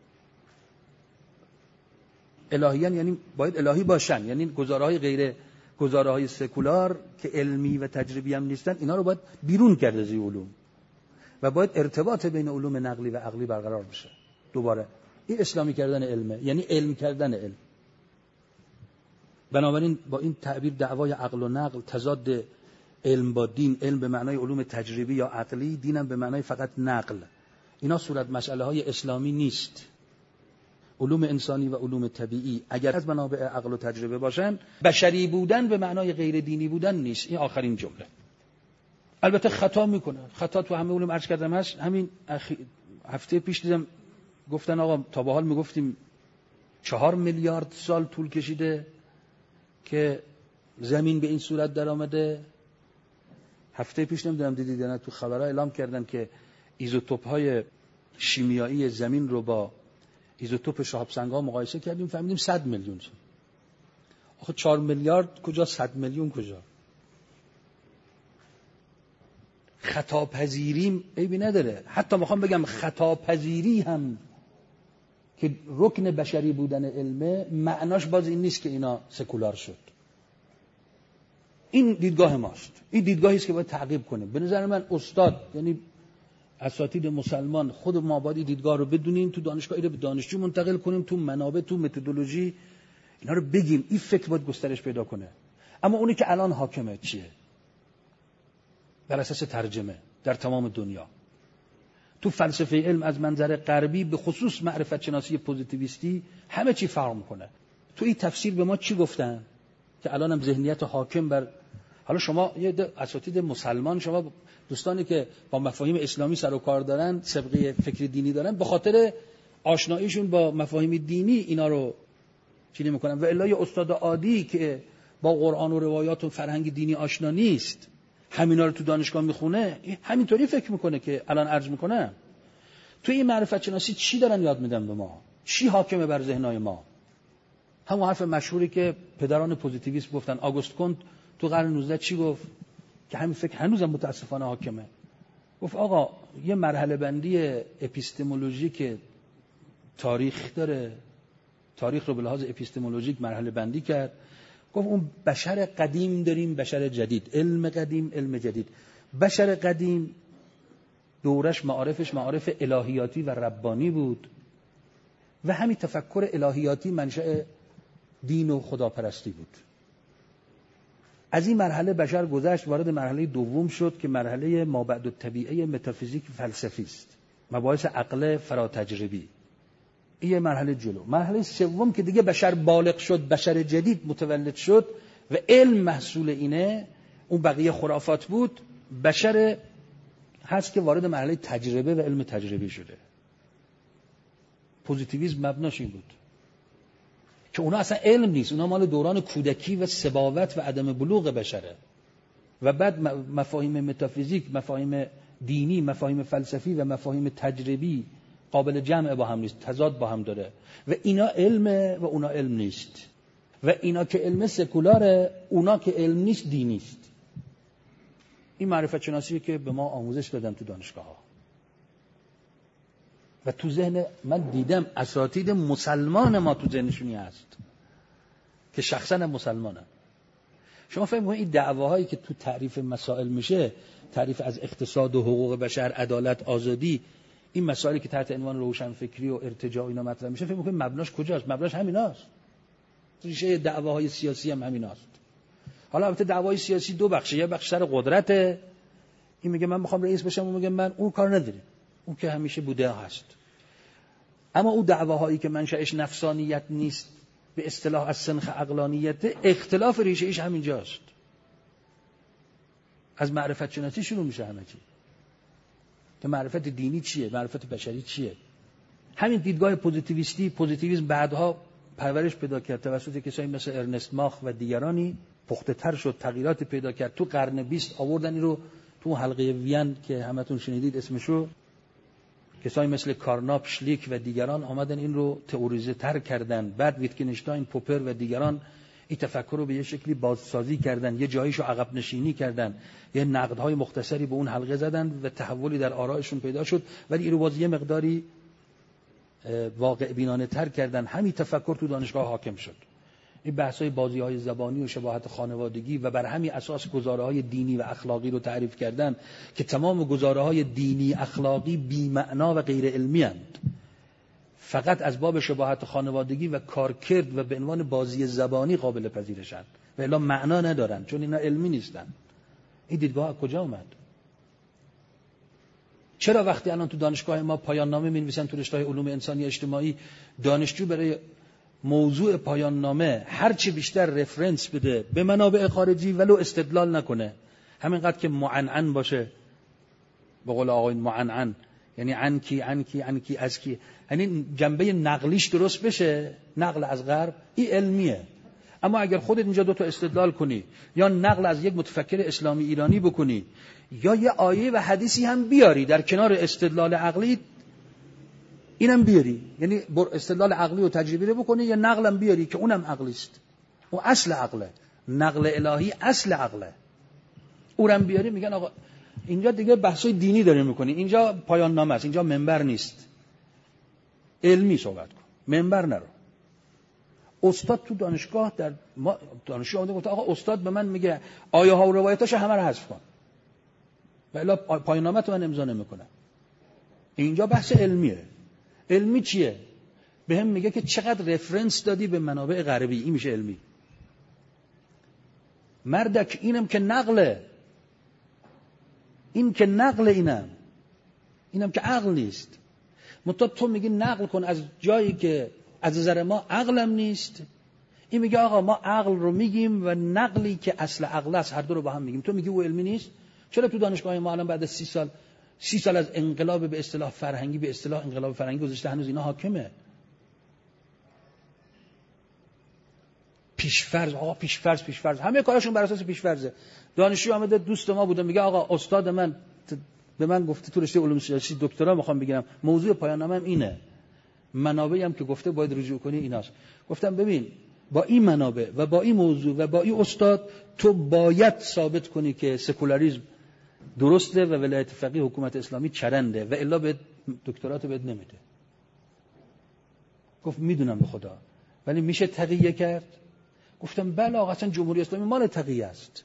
الهیان یعنی باید الهی باشن، یعنی گزارهای غیر گزارهای سکولار که علمی و تجربی هم نیستن، اینا رو باید بیرون کرد از این علوم و باید ارتباط بین علوم نقلی و عقلی برقرار بشه. دوباره این اسلامی کردن علمه، یعنی علم کردن علم. بنابراین با این تعبیر دعوای عقل و نقل، تضاد علم با دین، علم به معنای علوم تجربی یا عقلی، دینم به معنای فقط نقل، اینا صورت مسئله های اسلامی نیست. علوم انسانی و علوم طبیعی اگر از منابع عقل و تجربه باشن، بشری بودن به معنای غیر دینی بودن نیست. این آخرین جمله. البته خطا میکنه، خطا تو همه علوم عرض کردم هست. همین هفته پیش دیدم گفتن آقا تا به حال میگفتیم 4 میلیارد سال طول کشیده که زمین به این صورت در آمده. هفته پیش نمیدونم دیدید یا نه، تو خبرها اعلام کردن که ایزوتوپ های شیمیایی زمین رو با ایزوتوپ شهاب سنگ‌ها مقایسه کردیم، فهمیدیم 100 میلیون سال. آخه 4 میلیارد کجا، 100 میلیون کجا؟ خطا پذیریم عیبی نداره. حتی میخوام بگم خطا پذیری هم که رکن بشری بودن علمه، معناش باز این نیست که اینا سکولار شد. این دیدگاه ماست. این دیدگاهی است که باید تعقیب کنیم. به نظر من استاد، یعنی اساتید مسلمان، خود ما باید دیدگاه رو بدونیم، تو دانشگاه رو به دانشجو منتقل کنیم، تو منابع، تو متدولوژی اینا رو بگیم. این فکر باید گسترش پیدا کنه. اما اونی که الان حاکمه چیه؟ بر اساس ترجمه در تمام دنیا. تو فلسفه علم از منظر غربی به خصوص معرفت شناسی پوزیتیویستی همه چی فرق میکنه. تو این تفسیر به ما چی گفتن که الان هم ذهنیت حاکم بر، حالا شما یه اساتید مسلمان، شما دوستانی که با مفاهیم اسلامی سر و کار دارن، سابقه فکر دینی دارن، به خاطر آشناییشون با مفاهیم دینی اینا رو چی نمی‌کنن. و الا یه استاد عادی که با قرآن و روایات و فرهنگ دینی آشنا نیست، همینا رو تو دانشگاه میخونه، همینطوری فکر میکنه که الان عرض میکنه. تو این معرفت شناسی چی دارن یاد میدن به ما؟ چی حاکمه بر ذهنای ما؟ همون حرف مشهوری که پدران پوزیتیویسم گفتن. آگوست کنت تو قرن 19 چی گفت که همین فکر هنوزم متاسفانه حاکمه؟ گفت آقا یه مرحله بندی اپیستمولوژیک تاریخ داره، تاریخ رو به لحاظ اپیستمولوژیک مرحله بندی کرد. گفت اون بشر قدیم داریم، بشر جدید، علم قدیم، علم جدید. بشر قدیم دورش معارف الهیاتی و ربانی بود و همین تفکر الهیاتی منشأ دین و خداپرستی بود. از این مرحله بشر گذشت، وارد مرحله دوم شد که مرحله مابعد الطبیعه متافیزیک فلسفی است، مباحث عقل فراتجربی. این مرحله جلو. مرحله سوم که دیگه بشر بالغ شد، بشر جدید متولد شد و علم محصول اینه، اون بقیه خرافات بود. بشر هست که وارد مرحله تجربه و علم تجربی شده. پوزیتیویسم مبناش این بود که اونا اصلا علم نیست، اونا مال دوران کودکی و سباوت و عدم بلوغ بشره و بعد مفاهیم متافیزیک، مفاهیم دینی، مفاهیم فلسفی و مفاهیم تجربی قابل جمع با هم نیست، تضاد با هم داره و اینا علمه و اونا علم نیست و اینا که علم سکولاره، اونا که علم نیست دینی است. این معرفت شناسیه که به ما آموزش دادن تو دانشگاه ها و تو ذهن من دیدم اساتید مسلمان ما تو ذهنشونی هست که شخصا هم مسلمانم. شما فهم کنید این دعواهایی که تو تعریف مسائل میشه، تعریف از اقتصاد و حقوق بشر، عدالت، آزادی، این مسائلی که تحت عنوان روشنفکری و ارتجاع اینا مطرح میشه، فکر می‌کنید مبناش کجاست؟ مبناش همیناست. ریشه دعواهای سیاسی هم همیناست. حالا البته دعوای سیاسی دو بخشه، یه بخش سر قدرته، این میگه من میخوام رئیس بشم، اون میگه من، اون کار نداریم، اون که همیشه بوده هست. اما اون دعواهایی که منشأش نفسانیت نیست، به اصطلاح از سنخ عقلانیت، اختلاف ریشه ایش همینجاست. از معرفت شناسی شروع میشه همه چی. که معرفت دینی چیه، معرفت بشری چیه. همین دیدگاه پوزیتیویسم بعدها پرورش پیدا کرد توسط کسایی مثل ارنست ماخ و دیگرانی، پخته تر شد، تغییرات پیدا کرد. تو قرن 20 آوردن این رو تو حلقه وین که همتون شنیدید اسمشو، کسایی مثل کارناپ، شلیک و دیگران آمدن این رو تئوریزه تر کردن. بعد ویتکنشتاین، پوپر و دیگران این تفکر رو به یه شکلی بازسازی کردن، یه جاییشو عقب نشینی کردن، یه نقدهای مختصری به اون حلقه زدن و تحولی در آرائشون پیدا شد، ولی این رو باز یه مقداری واقع بینانه تر کردن. همین تفکر تو دانشگاه حاکم شد. این بحث‌های بازی‌های زبانی و شباهت خانوادگی و بر همین اساس گزاره‌های دینی و اخلاقی رو تعریف کردن که تمام گزاره‌های دینی اخلاقی بی‌معنا و غیر علمی اند، فقط از باب شباهت خانوادگی و کارکرد و به عنوان بازی زبانی قابل پذیرشند و الا معنا ندارن، چون اینا علمی نیستن. این دیدگاه از کجا اومد؟ چرا وقتی الان تو دانشگاه ما پایان نامه می‌نویسن تو رشته علوم انسانی اجتماعی، دانشجو برای موضوع پایان نامه هر چی بیشتر رفرنس بده به منابع خارجی ولو استدلال نکنه، همینقدر که معنعن باشه، به قول آقایون معنعن یعنی عنکی از کی، یعنی جنبه نقلیش درست بشه، نقل از غرب، این علمیه. اما اگر خودت اینجا دو تا استدلال کنی یا نقل از یک متفکر اسلامی ایرانی بکنی یا یه آیه و حدیثی هم بیاری در کنار استدلال عقلی، اینم بیاری، یعنی استدلال عقلی و تجربی رو بکنی یا نقلم بیاری که اونم عقلی است، اون اصل عقله، نقل الهی اصل عقله، اونم بیاری. میگن آقا اینجا دیگه بحثای دینی داریم میکنی، اینجا پایان نامه است، اینجا منبر نیست، علمی صحبت کن، منبر نرو. استاد تو دانشگاه در ما دانشجو اومده گفت آقا استاد به من میگه آیه ها و روایتاشو همه رو حذف کن و الا پایان نامه تو من امضا نمیکنم. اینجا بحث علمیه. علمی چیه؟ به هم میگه که چقدر رفرنس دادی به منابع غربی، این میشه علمی. مردک اینم که نقله، این که نقل، اینم که عقل نیست. منتها تو میگی نقل کن از جایی که از نظر ما عقلم نیست. این میگه آقا ما عقل رو میگیم و نقلی که اصل عقل است هر دو رو با هم میگیم. تو میگی او علمی نیست. چرا تو دانشگاه ما الان بعد از 30 سال از انقلاب به اصطلاح فرهنگی به اصطلاح انقلاب فرهنگی گذشته هنوز اینا حاکمه؟ پیشفرض، آقا پیشفرض همه کارشون بر اساس پیشفرضه. دانشجو آمده دوست ما بوده میگه آقا استاد من به من گفته تو رشته علوم سیاسی دکترا میخوام بگیرم، موضوع پایان نامه‌ام اینه، منابعی هم که گفته باید رجوع کنی ایناست. گفتم ببین با این منابع و با این موضوع و با این استاد تو باید ثابت کنی که سکولاریسم درسته و ولایت فقیه حکومت اسلامی چرنده و الا به دکتراتو بهت نمیده. گفت میدونم به خدا، ولی میشه تقیه کرد؟ گفتم بله آقا، اصلا جمهوری اسلامی مال تقیه است،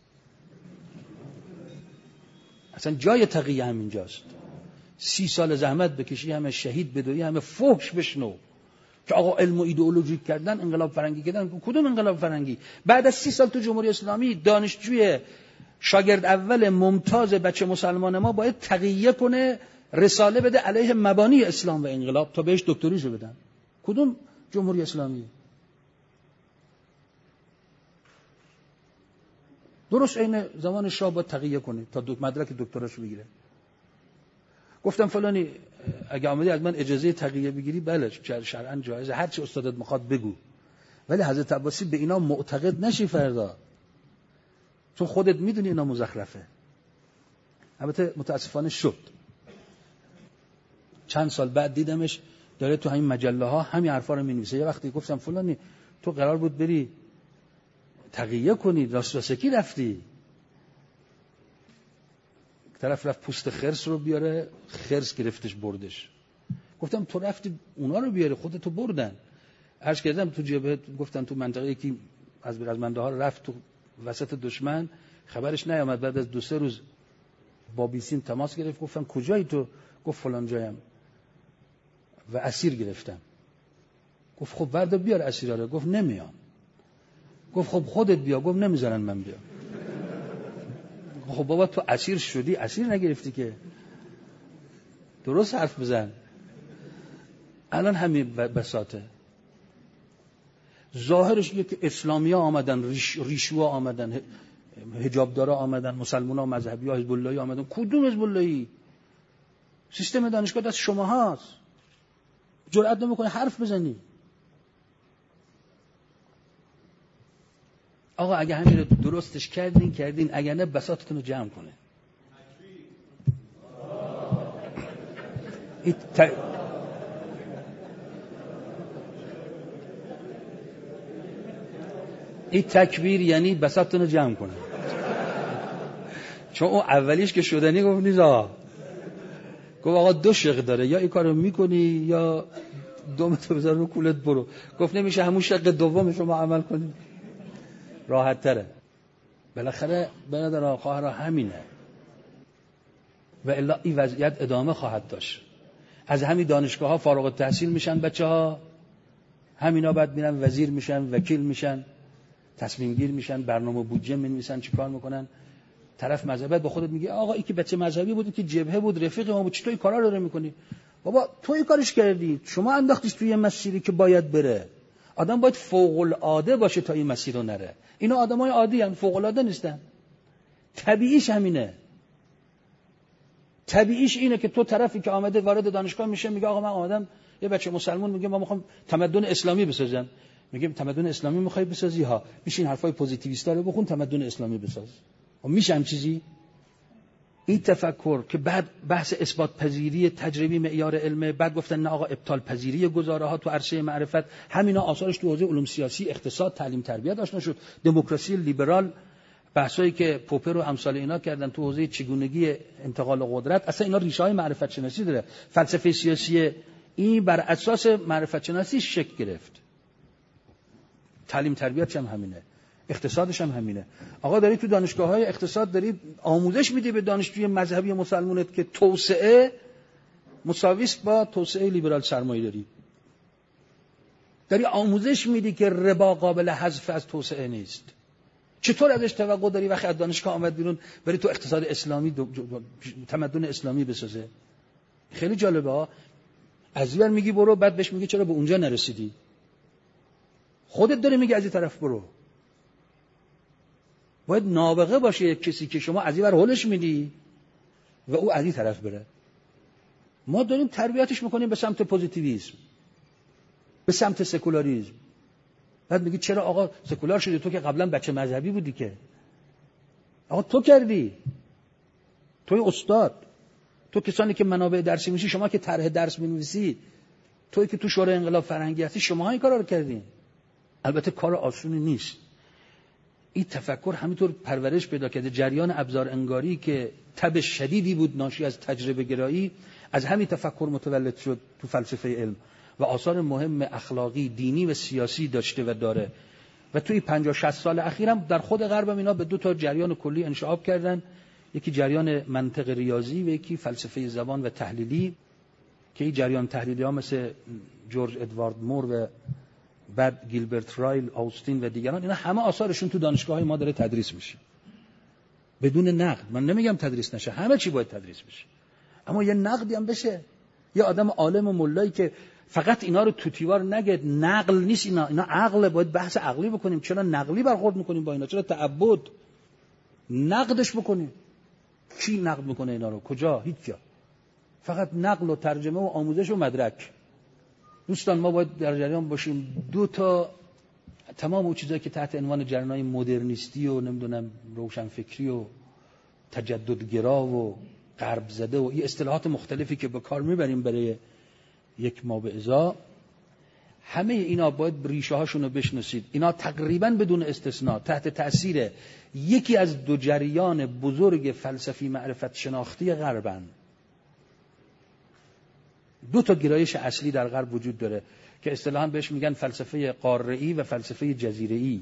اصلا جای تقیه همینجاست. 30 سال زحمت بکشی، همه شهید بدوی، همه فحش بشنو که آقا علم و ایدئولوژی کردن، انقلاب فرنگی کردن. کدوم انقلاب فرنگی؟ بعد از 30 سال تو جمهوری اسلامی دانشجوی شاگرد اول ممتاز بچه مسلمان ما باید تقیه کنه، رساله بده علیه مبانی اسلام و انقلاب تا بهش دکتریشو بدن. کدوم جمهوری اسلامی؟ درست عین زمان شاه باید تقیه کنه تا مدرک دکتراشو بگیره. گفتم فلانی اگه آمدی از من اجازه تقیه بگیری، بله شرعاً جایزه، هر چی استادت میخواد بگو، ولی حضرت عباسی به اینا معتقد نشی فردا، چون خودت میدونی اینا مزخرفه. البته متاسفانه شد. چند سال بعد دیدمش داره تو همین مجله ها همین حرفا رو مینویسه. یه وقتی گفتم فلانی تو قرار بود بری تقیه کنی، راسترسکی رفتی. طرف رفت پوست خرس رو بیاره، خرس گرفتش بردش. گفتم تو رفتی اونا رو بیاری، خودتو بردن. عرض کردم تو جبهه، گفتن تو منطقه یکی از رزمنده ها رفت تو وسط دشمن، خبرش نیامد. بعد از 2-3 روز با بیسیم تماس گرفت. گفتم کجایی تو؟ گفت فلان جایم و اسیر گرفتم. گفت خب بردا بیار اسیرا رو. گفت نمیام. گفت خب خودت بیا. گفت نمیذارن من بیام. خب بابا تو اسیر شدی، اسیر نگرفتی که، درست حرف بزن. الان همین بساطه. ظاهرش اینه که اسلامیا آمدن، ریشوا آمدن، حجابدارا آمدن، مسلمونا، مذهبی ها، حزب اللهی آمدن. کدوم حزب اللهی؟ سیستم دانشگاه دست شما هاست، جرئت نمیکنه حرف بزنی. آقا اگه همین رو درستش کردین، اگر نه بساطتون رو جمع کنه. این تکبیر یعنی بساطتون رو جمع کنه. چون اون اولیش که شدنی گفت نیزا، گفت آقا 2 شق داره، یا این کارو میکنی یا دومتو بذار رو کولت برو. گفت نمیشه، همون شق دومش رو ما عمل کنیم، راحت تره. بالاخره برادرها خواهرها همینه و الا این وضعیت ادامه خواهد داشت. از همین دانشگاه ها فارغ التحصیل میشن بچه ها، همینا بعد میرن وزیر میشن، وکیل میشن، تصمیم گیر میشن، برنامه بودجه می‌نویسن، چیکار میکنن. طرف مذهبیت با خودت میگه آقا این که بچه مذهبی بود، که جبهه بود، رفیق ما بود، چطور این کارا رو میکنی؟ بابا تو این کارش کردی، شما انداختیش توی مسیری که باید بره. آدم باید فوق العاده باشه تا این مسیر رو نره. اینا آدمای عادی ان، فوق العاده نیستن. طبیعیش همینه. طبیعیش اینه که تو طرفی که آمده وارد دانشگاه میشه میگه آقا من آمدم، یه بچه مسلمان میگه ما میخوام تمدن اسلامی بسازم. میگیم تمدن اسلامی میخوای بسازی ها، میشین حرفای پوزیتیویستا رو بخون، تمدن اسلامی بساز. میشه هم چیزی؟ این تفکر که بعد بحث اثبات پذیری تجربی معیار علمه، بعد گفتن نه آقا ابطال پذیری گزاره ها تو عرصه معرفت، همینا آثارش تو حوزه علوم سیاسی، اقتصاد، تعلیم، تربیت آشنا شد. دموکراسی لیبرال، بحثایی که پوپر و امثال اینا کردن تو حوزه چگونگی انتقال قدرت، اصلا اینا ریشه های معرفت شناسی داره. فلسفه سیاسی این بر اساس معرفت شناسی شکل گرفت. تعلیم تربیتش هم همینه، اقتصادش هم همینه. آقا داری تو دانشگاه‌های اقتصاد داری آموزش میدی به دانشجوی مذهبی مسلمانت که توسعه مساویست با توسعه لیبرال سرمایه‌داری. داری آموزش میدی که ربا قابل حذف از توسعه نیست. چطور ازش توقع داری وقتی از دانشگاه آمد بیرون بری تو اقتصاد اسلامی تمدن اسلامی بسازه؟ خیلی جالبه ها. از این ور میگی برو، بعد بهش میگی چرا به اونجا نرسیدی؟ خودت داری میگی از این طرف برو. باید نابغه باشه کسی که شما از این ور هولش میدی و او از این طرف بره. ما داریم تربیتش میکنیم به سمت پوزیتیویسم، به سمت سکولاریسم. بعد میگی چرا آقا سکولار شدی؟ تو که قبلا بچه مذهبی بودی که. آقا تو کردی، توی استاد، تو کسانی که منابع درسی میشی، شما که طرح درس می‌نویسی، توی که تو شورای انقلاب فرهنگی هستی، شما این کارا رو کردین. البته کار آسونی نیست. این تفکر همینطور پرورش پیدا کرده. جریان ابزار انگاری که تب شدیدی بود ناشی از تجربه گرایی، از همین تفکر متولد شد تو فلسفه علم و آثار مهم اخلاقی، دینی و سیاسی داشته و داره. و توی 50-60 سال اخیرم در خود غرب اینا به 2 تا جریان کلی انشعاب کردن. یکی جریان منطق ریاضی و یکی فلسفه زبان و تحلیلی، که این جریان تحلیلی ها مثل جورج ادوارد مور و بعد گیلبرت رایل، آوستین و دیگران، اینا همه آثارشون تو دانشگاه‌های ما داره تدریس میشه بدون نقد. من نمیگم تدریس نشه، همه چی باید تدریس بشه، اما یه نقدی هم بشه. یه آدم عالم و ملایی که فقط اینا رو توتیوار نگه، نقل نیست، اینا عقل، باید بحث عقلی بکنیم. چرا نقلی برخورد میکنیم با اینا؟ چرا تعبد نقدش بکنیم؟ کی نقد میکنه اینا رو؟ کجا؟ هیچ جا. فقط نقل و ترجمه و آموزش و مدرک. دوستان ما باید در جریان باشیم 2 تا تمام اون چیزایی که تحت عنوان جریان‌های مدرنیستی و نمیدونم روشنفکری و تجددگرا و غرب زده و این اصطلاحات مختلفی که به کار میبریم برای یک ما به ازا، همه اینا باید ریشه هاشون رو بشناسید. اینا تقریبا بدون استثناء تحت تأثیر یکی از 2 جریان بزرگ فلسفی معرفت شناختی غربن. 2 تا گرایش اصلی در غرب وجود داره که اصطلاحاً بهش میگن فلسفه قاره‌ای و فلسفه جزیره‌ای،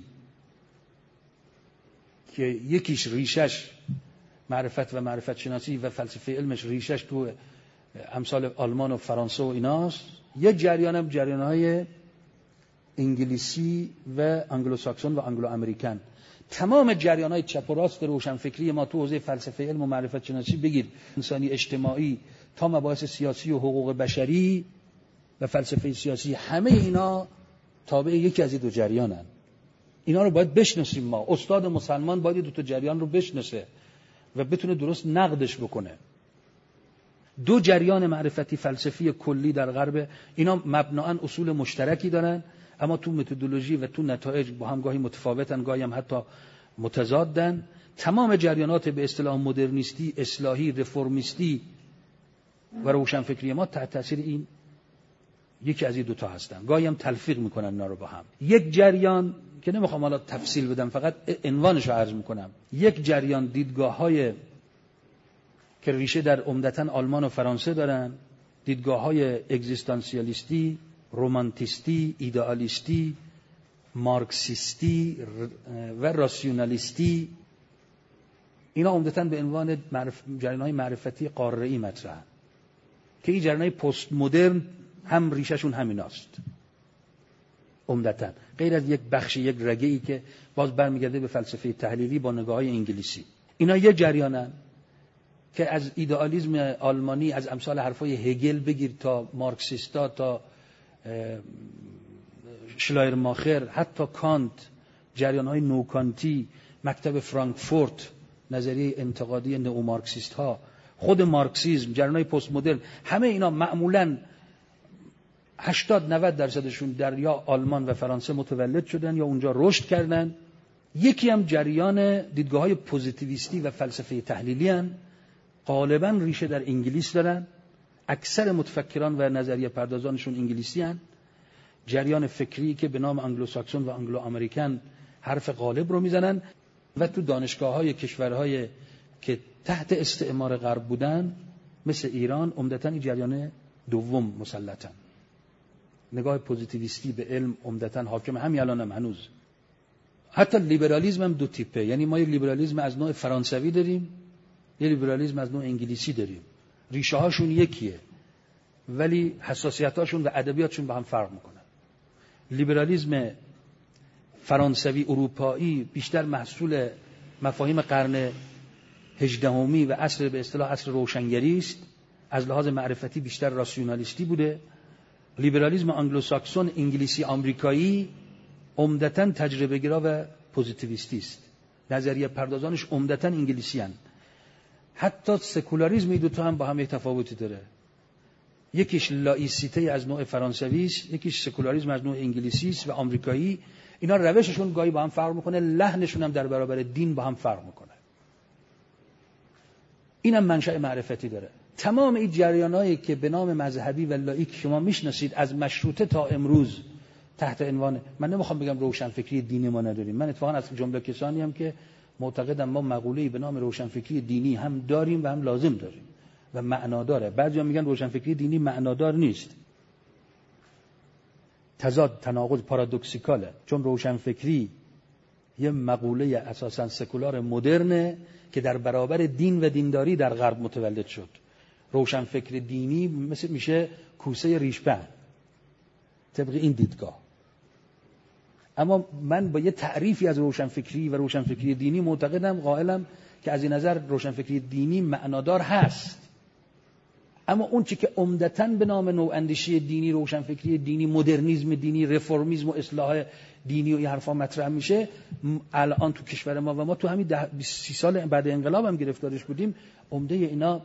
که یکیش ریشش معرفت و معرفت شناسی و فلسفه علمش ریشش تو امثال آلمان و فرانسه و ایناست. یک جریان هم جریان‌های انگلیسی و انگلوساکسون و انگلو امریکن. تمام جریان‌های چپ و راست روشنفکری ما تو حوزه فلسفه علم و معرفت شناسی، بگیر انسانی اجتماعی تا مباحث سیاسی و حقوق بشری و فلسفه سیاسی، همه اینا تابع یکی از این 2 جریانن. اینا رو باید بشناسیم. ما استاد مسلمان باید 2 تا جریان رو بشناسه و بتونه درست نقدش بکنه. 2 جریان معرفتی فلسفی کلی در غرب، اینا مبناً اصول مشترکی دارن، اما تو متدولوژی و تو نتایج با هم گاهی متفاوتن، گاهی هم حتی متضادن. تمام جریانات به اصطلاح مدرنیستی، اصلاحی، رفرمیستی و روشنفکری ما تحت تاثیر این یکی از این 2 تا هستن. گاهی هم تلفیق میکنن اینا رو با هم. یک جریان که نمیخوام حالا تفصیل بدم، فقط عنوانش رو عرض میکنم. یک جریان دیدگاه‌های که ریشه در عمدتاً آلمان و فرانسه دارن، دیدگاه‌های اگزیستانسیالیستی، رومانتیستی، ایدئالیستی، مارکسیستی و راسیونالیستی. اینا عمدتاً به عنوان جریان‌های معرفتی قاره‌ای مطرحن که این جریان‌های پست مدرن هم ریشه‌شون همیناست عمدتاً، غیر از یک بخش، یک رگه‌ای که باز برمیگرده به فلسفه تحلیلی با نگاه‌های انگلیسی. اینا یه جریانن که از ایدئالیسم آلمانی، از امثال حرفای هگل بگیر تا مارکسیستا، تا شلایرماخر، حتی کانت، جریان‌های نوکانتی، مکتب فرانکفورت، نظریه انتقادی نئومارکسیست‌ها، خود مارکسیسم، جریان‌های پست مدرن، همه اینا معمولاً 80-90% در یا آلمان و فرانسه متولد شدن یا اونجا رشد کردن. یکی هم جریان دیدگاه‌های پوزیتیویستی و فلسفه تحلیلی هستند، غالباً ریشه در انگلیس دارن، اکثر متفکران و نظریه پردازانشون انگلیسی هستند. جریان فکری که به نام انگلوساکسون و انگلو امریکن حرف غالب رو میزنن و تو دانشگاه‌های کشورهای که تحت استعمار غرب بودن مثل ایران عمدتاً این جریان دوم مسلطن. نگاه پوزیتیویستی به علم عمدتاً حاکم، همین الان هم هنوز. حتی لیبرالیسم هم 2 تیپه، یعنی ما یک لیبرالیسم از نوع فرانسوی داریم، یه لیبرالیسم از نوع انگلیسی داریم. ریشه هاشون یکیه ولی حساسیت هاشون و ادبیاتشون با هم فرق میکنن. لیبرالیسم فرانسوی اروپایی بیشتر محصول مفاهیم قرن 18 و عصر به اصطلاح عصر روشنگری است، از لحاظ معرفتی بیشتر راسیونالیستی بوده. لیبرالیسم انگلوساکسون انگلیسی آمریکایی عمدتاً تجربه گرا و پوزیتیویستی است، نظریه پردازانش عمدتاً انگلیسی هستند. حتی سکولاریسم این 2 تا هم با هم یک تفاوتی داره، یکیش لائیسیته از نوع فرانسوی است، یکیش سکولاریسم از نوع انگلیسی است و آمریکایی. اینا روششون گاهی با هم فرق میکنه، لحنشون هم در برابر دین با هم فرق میکنه. اینم منشأ معرفتی داره. تمام این جریانایی که به نام مذهبی و لاییک شما میشناسید از مشروطه تا امروز تحت عنوان، من نمیخوام بگم روشنفکری دینی ما نداریم، من اتفاقا از جمله کسانی هم که معتقدم ما مقوله‌ای به نام روشنفکری دینی هم داریم و هم لازم داریم و معناداره. بعضیا میگن روشنفکری دینی معنادار نیست، تضاد، تناقض، پارادوکسیکاله، چون روشنفکری یه مقوله اساساً سکولار مدرنه که در برابر دین و دینداری در غرب متولد شد. روشنفکر دینی مثل میشه کوسه ریشپهن طبق این دیدگاه. اما من با یه تعریفی از روشنفکری و روشنفکری دینی معتقدم، قائلم که از این نظر روشنفکری دینی معنادار هست، اما اون چی که عمدتاً به نام نواندیشی دینی، روشنفکری دینی، مدرنیسم دینی، رفرمیسم و اصلاح دینی و این حرفا مطرح میشه الان تو کشور ما، و ما تو همین 30 سال بعد انقلاب هم گرفتارش بودیم، عمده اینا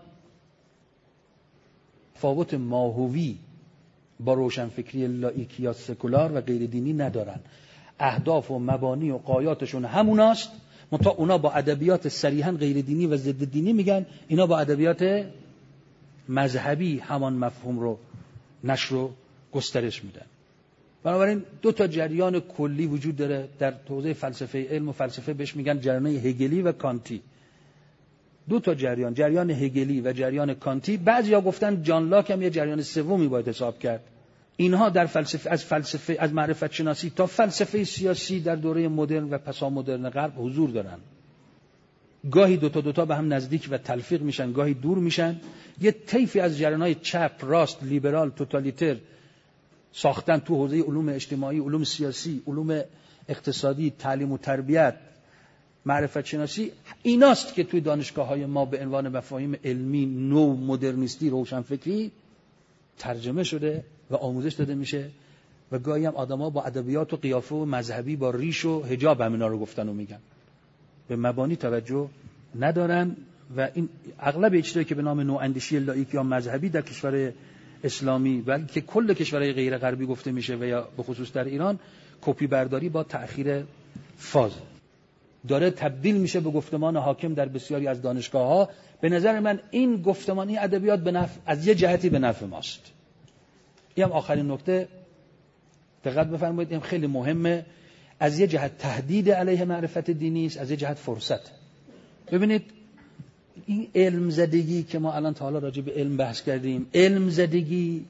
تفاوت ماهوی با روشنفکری لاییک یا سکولار و غیر دینی ندارن. اهداف و مبانی و غایاتشون هموناست، منتها اونا با ادبیات صریحاً غیر دینی و ضد دینی میگن، اینا با ادبیات مذهبی همان مفهوم رو نشر و گسترش میدن. بنابراین دو تا جریان کلی وجود داره در حوزه فلسفه علم و فلسفه، بهش میگن جریان هگلی و کانتی. دو تا جریان هگلی و جریان کانتی. بعضیا گفتن جان لاک هم یه جریان سومی باید حساب کرد. اینها در فلسفه از معرفت شناسی تا فلسفه سیاسی در دوره مدرن و پسا مدرن غرب حضور دارن. گاهی دوتا به هم نزدیک و تلفیق میشن، گاهی دور میشن. یه طیفی از جریان‌های چپ، راست، لیبرال، توتالیتر ساختن تو حوزه علوم اجتماعی، علوم سیاسی، علوم اقتصادی، تعلیم و تربیت، معرفت شناسی. ایناست که توی دانشگاه‌های ما به عنوان مفاهیم علمی نو مدرنیستی روشنفکری ترجمه شده و آموزش داده میشه، و گاهی هم آدم‌ها با ادبیات و قیافه و مذهبی با ریش و حجاب همینا رو گفتن و میگن، به مبانی توجه ندارن. و این اغلب اجتماعی که به نام نواندیشی لاییک یا مذهبی در کشور اسلامی، بلکه کل کشورهای غیر غربی گفته میشه و یا به خصوص در ایران، کپی برداری با تأخیر فاز داره تبدیل میشه به گفتمان حاکم در بسیاری از دانشگاه‌ها. به نظر من این گفتمانی ادبیات به نفع، از یه جهتی به نفع ماست. این هم آخرین نکته دقت بفرمایید، این خیلی مهمه. از یه جهت تهدید علیه معرفت دینی است، از یه جهت فرصت. ببینید این علم زدگی که ما الان تا حالا راجع به علم بحث کردیم، علم زدگی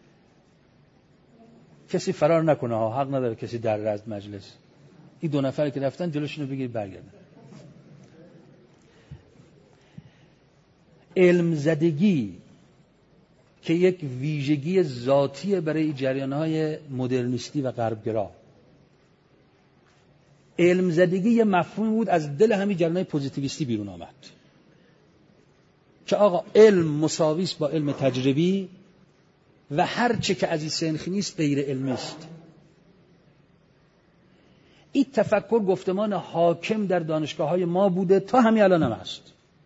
کسی فرار نکنه ها، حق نداره کسی در رد مجلس. این دو نفری که رفتن جلوشونو بگیرید برگردن. علم زدگی که یک ویژگی ذاتیه برای جریان‌های مدرنیستی و غربگرا. علم زدگی یه مفهوم بود از دل همین جریان‌های پوزیتیویستی بیرون آمد که آقا علم مساوی است با علم تجربی و هر چه که از این سنخی نیست غیر علمی است. این تفکر گفتمان حاکم در دانشگاه‌های ما بوده تا همین الان هم هست.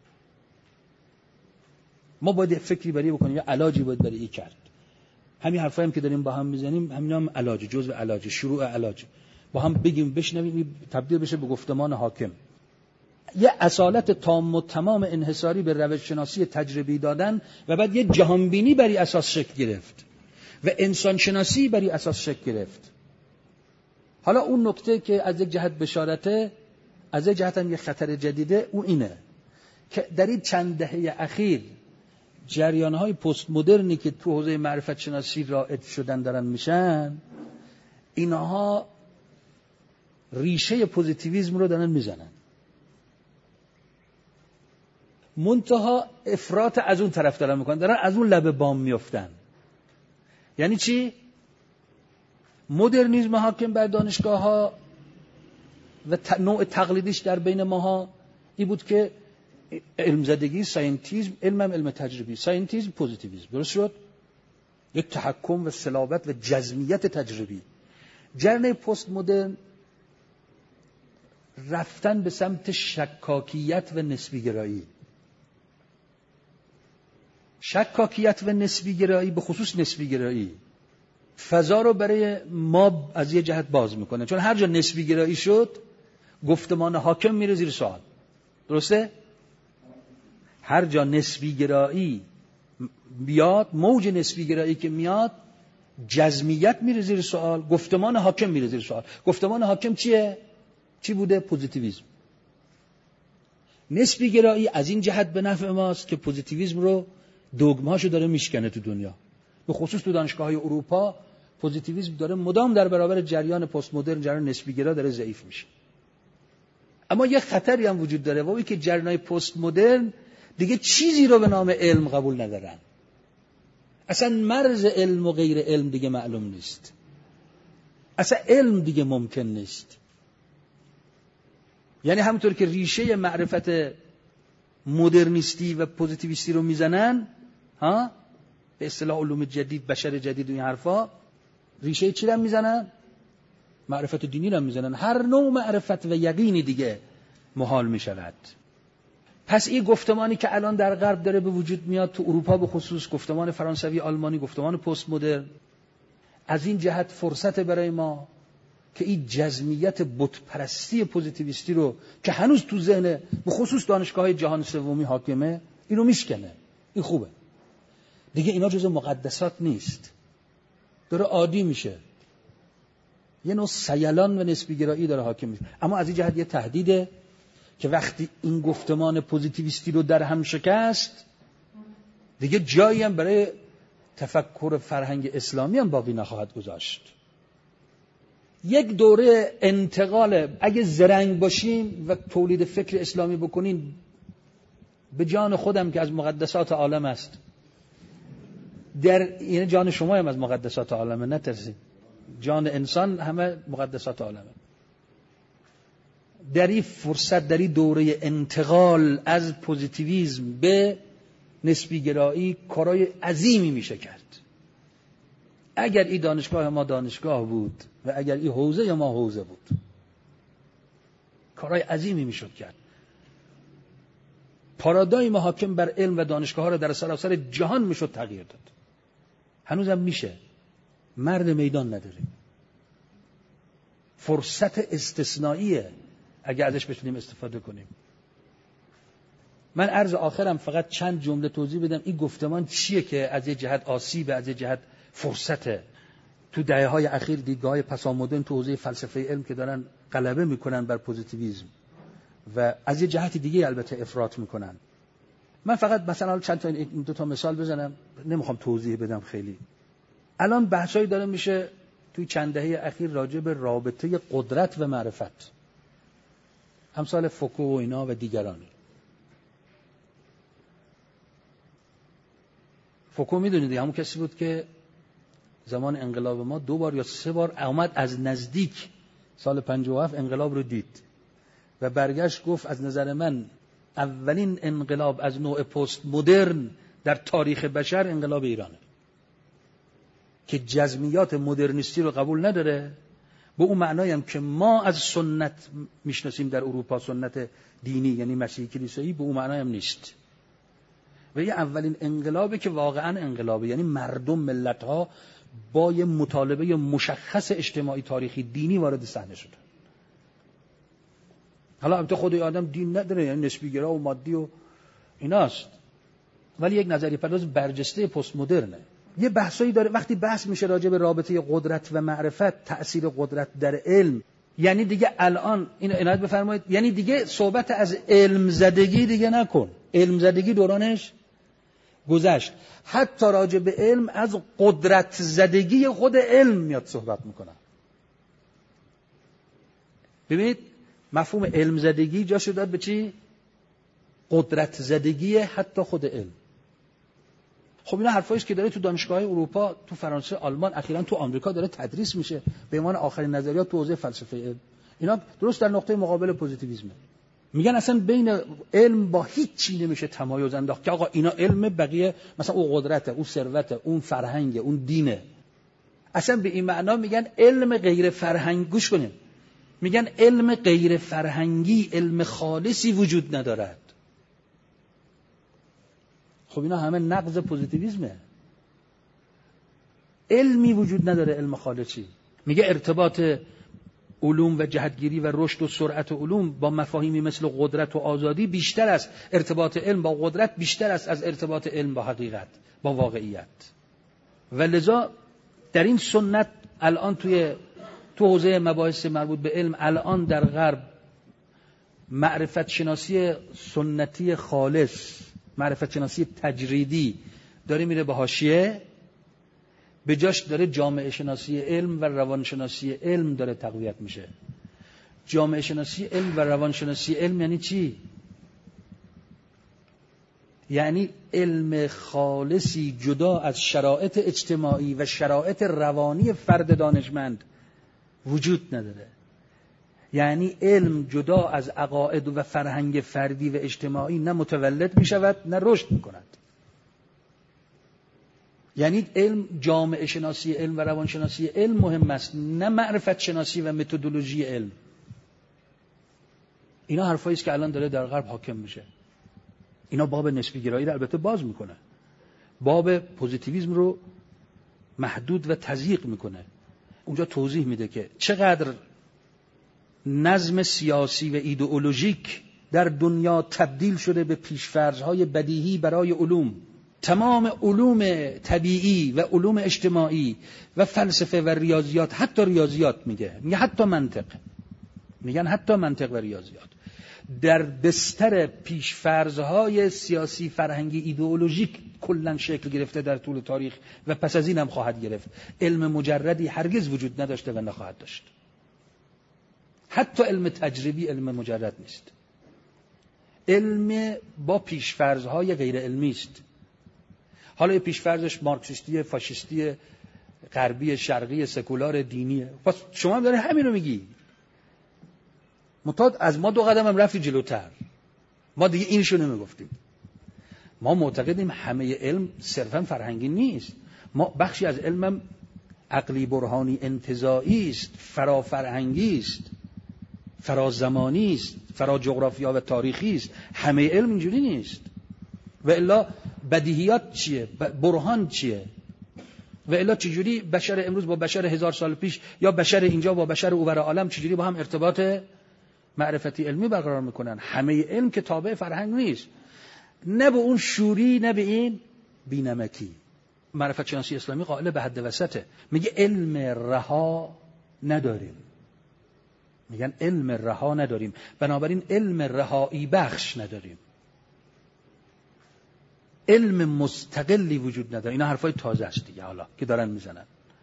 ما باید فکری برای بکنیم، یا علاجی باید برای این کرد. همین حرفایی هم که داریم با هم میزنیم، همینا هم علاج، جزء علاج، شروع علاج. با هم بگیم بشنویم، تبدیل بشه به گفتمان حاکم. یه اصالت تام و تمام انحصاری به روش شناسی تجربی دادن و بعد یه جهانبینی بری اساس شکل گرفت و انسان شناسی بری اساس شکل گرفت. حالا اون نکته که از یک جهت بشارته، از یک جهت هم یه خطر جدیده، اون اینه که در این چند دهه اخیر جریان‌های پست مدرنی که تو حوزه معرفت شناسی رائج شدن دارن میشن، اینها ریشه پوزیتیویسم رو دارن میزنن، منتها افراط از اون طرف دارن میکنن، دارن از اون لبه بام میافتن. یعنی چی؟ مدرنیسم حاکم بر دانشگاه‌ها و نوع تقلیدیش در بین ماها این بود که علم زدگی، ساینتیزم، علم تجربی، ساینتیزم، پوزیتیویسم، درست شد؟ یک تحکم و صلابت و جزمیت تجربی. جریان پست مدرن رفتن به سمت شکاکیت و نسبی گرایی. شکاکیت و نسبی گرایی، به خصوص نسبی گرایی، فضا رو برای ما از یه جهت باز میکنه، چون هر جا نسبی گرایی شد گفتمان حاکم میره زیر سوال. درسته؟ هر جا نسبی گرایی بیاد، موج نسبی گرایی که میاد، جزمیت میره زیر سوال، گفتمان حاکم میره زیر سوال. گفتمان حاکم چیه؟ چی بوده؟ پوزیتیویسم. نسبی گرایی از این جهت به نفع ماست که پوزیتیویسم رو دوگمهاشو داره میشکنه تو دنیا. به خصوص تو دانشگاه‌های اروپا پوزیتیویسم داره مدام در برابر جریان پست مدرن، جریان نسبی گرا داره ضعیف میشه. اما یه خطری هم وجود داره، وای که جریان‌های پست مدرن دیگه چیزی رو به نام علم قبول ندارن. اصلا مرز علم و غیر علم دیگه معلوم نیست. اصلا علم دیگه ممکن نیست. یعنی همونطور که ریشه معرفت مدرنیستی و پوزیتیویستی رو میزنن، به اصطلاح علوم جدید، بشر جدید و این حرفا، ریشه چی رو میزنن؟ معرفت دینی رو میزنن. هر نوع معرفت و یقینی دیگه محال میشود. پس این گفتمانی که الان در غرب داره به وجود میاد، تو اروپا به خصوص گفتمان فرانسوی، آلمانی، گفتمان پست مدرن، از این جهت فرصت برای ما که این جزمیت بت پرستی پوزیتیویستی رو که هنوز تو ذهن به خصوص دانشگاه‌های جهان سومی حاکمه، اینو میشکنه. این خوبه. دیگه اینا جزء مقدسات نیست. داره عادی میشه. یه نوع سیلان و نسبی گرایی داره حاکم میشه. اما از این جهت یه تهدیده که وقتی این گفتمان پوزیتیویستی رو در هم شکست، دیگه جایی هم برای تفکر فرهنگ اسلامی هم باقی نخواهد گذاشت. یک دوره انتقال، اگه زرنگ باشیم و تولید فکر اسلامی بکنین، به جان خودم که از مقدسات عالم است، یعنی جان شما هم از مقدسات عالمه، نترسید. جان انسان همه مقدسات عالمه. در این فرصت، در این دوره انتقال از پوزیتیویسم به نسبی گرایی کارهای عظیمی میشه کرد. اگر این دانشگاه ما دانشگاه بود و اگر این حوزه ما حوزه بود، کارهای عظیمی میشد کرد. پارادایم حاکم بر علم و دانشگاه ها رو در سراسر جهان میشد تغییر داد. هنوزم میشه. مرد میدان نداریم. فرصت استثنائیه اگر ازش بتونیم استفاده کنیم. من عرض آخرم فقط چند جمله توضیح بدم این گفتمان چیه که از یه جهت آسیب، از یه جهت فرصته. تو دهه‌های اخیر دیدگاه‌های پسامدرن تو حوزه فلسفه علم که دارن غلبه میکنن بر پوزیتیویسم و از یه جهت دیگه البته افراط میکنن. من فقط مثلا چند تا این دو تا مثال بزنم، نمیخوام توضیح بدم خیلی. الان بحثایی داره میشه توی چند دهه اخیر راجع به رابطه قدرت و معرفت، امثال فوکو و اینا و دیگران. فوکو میدونید همون کسی بود که زمان انقلاب ما 2 بار یا 3 بار اومد از نزدیک سال 57 انقلاب رو دید و برگشت گفت از نظر من اولین انقلاب از نوع پست مدرن در تاریخ بشر انقلاب ایرانه که جزمیات مدرنیستی رو قبول نداره، به اون معنایی هم که ما از سنت میشناسیم در اروپا، سنت دینی یعنی مسیحی کلیسایی، به اون معنایی هم نیست. و یه اولین انقلابی که واقعا انقلابه، یعنی مردم، ملت‌ها با یه مطالبه مشخص اجتماعی تاریخی دینی وارد صحنه شدن. حالا البته خود آدم دین نداره، یعنی نسبی گرا و مادی و ایناست، ولی یک نظریه پرداز برجسته پست مدرنه. یه بحثایی داره وقتی بحث میشه راجع به رابطه قدرت و معرفت، تأثیر قدرت در علم، یعنی دیگه الان اینو عنایت بفرمایید، یعنی دیگه صحبت از علم زدگی دیگه نکن. علم زدگی دورانش گذشت. حتی راجع به علم از قدرت زدگی خود علم میاد صحبت میکنن. ببینید مفهوم علم زدگی جاشو داد به چی؟ قدرت زدگی حتی خود علم. خب اینا حرفایی است که داره تو دانشگاه‌های اروپا، تو فرانسه، آلمان، اخیراً تو آمریکا داره تدریس میشه به عنوان آخرین نظریات تو حوزه فلسفه علم. اینا درست در نقطه مقابل پوزیتیویسمه. میگن اصلا بین علم با هیچ چیزی نمیشه تمایز انداخت که آقا اینا علم، بقیه مثلا او قدرته، او ثروته، اون فرهنگه، اون دینه. اصلا به این معنا میگن علم غیر فرهنگ، گوش کنین، میگن علم غیر فرهنگی، علم خالصی وجود ندارد. خب اینا همه نقض پوزیتیویسمه. علمی وجود نداره علم خالصی. میگه ارتباط علوم و جهتگیری و رشد و سرعت علوم با مفاهیمی مثل قدرت و آزادی بیشتر است، ارتباط علم با قدرت بیشتر است از ارتباط علم با حقیقت، با واقعیت. و لذا در این سنت الان تو حوزه مباحث مربوط به علم الان در غرب معرفت شناسی سنتی خالص، معرفت شناسی تجریدی داره میره به حاشیه، به جاش داره جامعه شناسی علم و روان شناسی علم داره تقویت میشه. جامعه شناسی علم و روان شناسی علم یعنی چی؟ یعنی علم خالصی جدا از شرایط اجتماعی و شرایط روانی فرد دانشمند وجود نداره. یعنی علم جدا از عقاید و فرهنگ فردی و اجتماعی نه متولد می شود نه رشد می کند. یعنی علم، جامعه شناسی علم و روان شناسی علم مهم است، نه معرفت شناسی و متدولوژی علم. اینا حرفایی است که الان داره در غرب حاکم میشه. اینا باب نسبی گرایی رو البته باز میکنه، باب پوزیتیویسم رو محدود و تضییق میکنه. اونجا توضیح میده که چقدر نظم سیاسی و ایدئولوژیک در دنیا تبدیل شده به پیشفرض‌های بدیهی برای علوم. تمام علوم طبیعی و علوم اجتماعی و فلسفه و ریاضیات، حتی ریاضیات میگه حتی منطق، میگن حتی منطق و ریاضیات در بستر پیشفرض‌های سیاسی فرهنگی ایدئولوژیک کلاً شکل گرفته در طول تاریخ و پس از این هم خواهد گرفت. علم مجردی هرگز وجود نداشته و نخواهد داشت. حتی علم تجربی علم مجرد نیست. علم با پیشفرض‌های غیر علمی است. حالا یه پیشفرضش مارکسیستی، فاشیستی، غربی، شرقی، سکولار، دینیه. پس شما هم داره همین رو میگی. متاد از ما 2 قدم هم رفتی جلوتر. ما دیگه اینشو نمیگفتیم. ما معتقدیم همه علم صرفا فرهنگی نیست. ما بخشی از علمم عقلی برهانی انتزاعی است، فرا فرهنگی است، فرا زمانی است، فرا جغرافیا و تاریخی است. همه علم اینجوری نیست. و الا بدیهیات چیه؟ برهان چیه؟ و الا چجوری بشر امروز با بشر 1000 سال پیش یا بشر اینجا با بشر اونور عالم چجوری با هم ارتباط معرفتی علمی برقرار میکنن؟ همه علم که تابع فرهنگ نیست، نه به اون شوری نه به این بینمکی. معرفت شناسی اسلامی قائل به حد وسطه، میگه علم رها نداریم. میگن علم رها نداریم، بنابراین علم رهایی بخش نداریم، علم مستقلی وجود نداره. اینا حرفای تازه است دیگه حالا که دارن میزنن.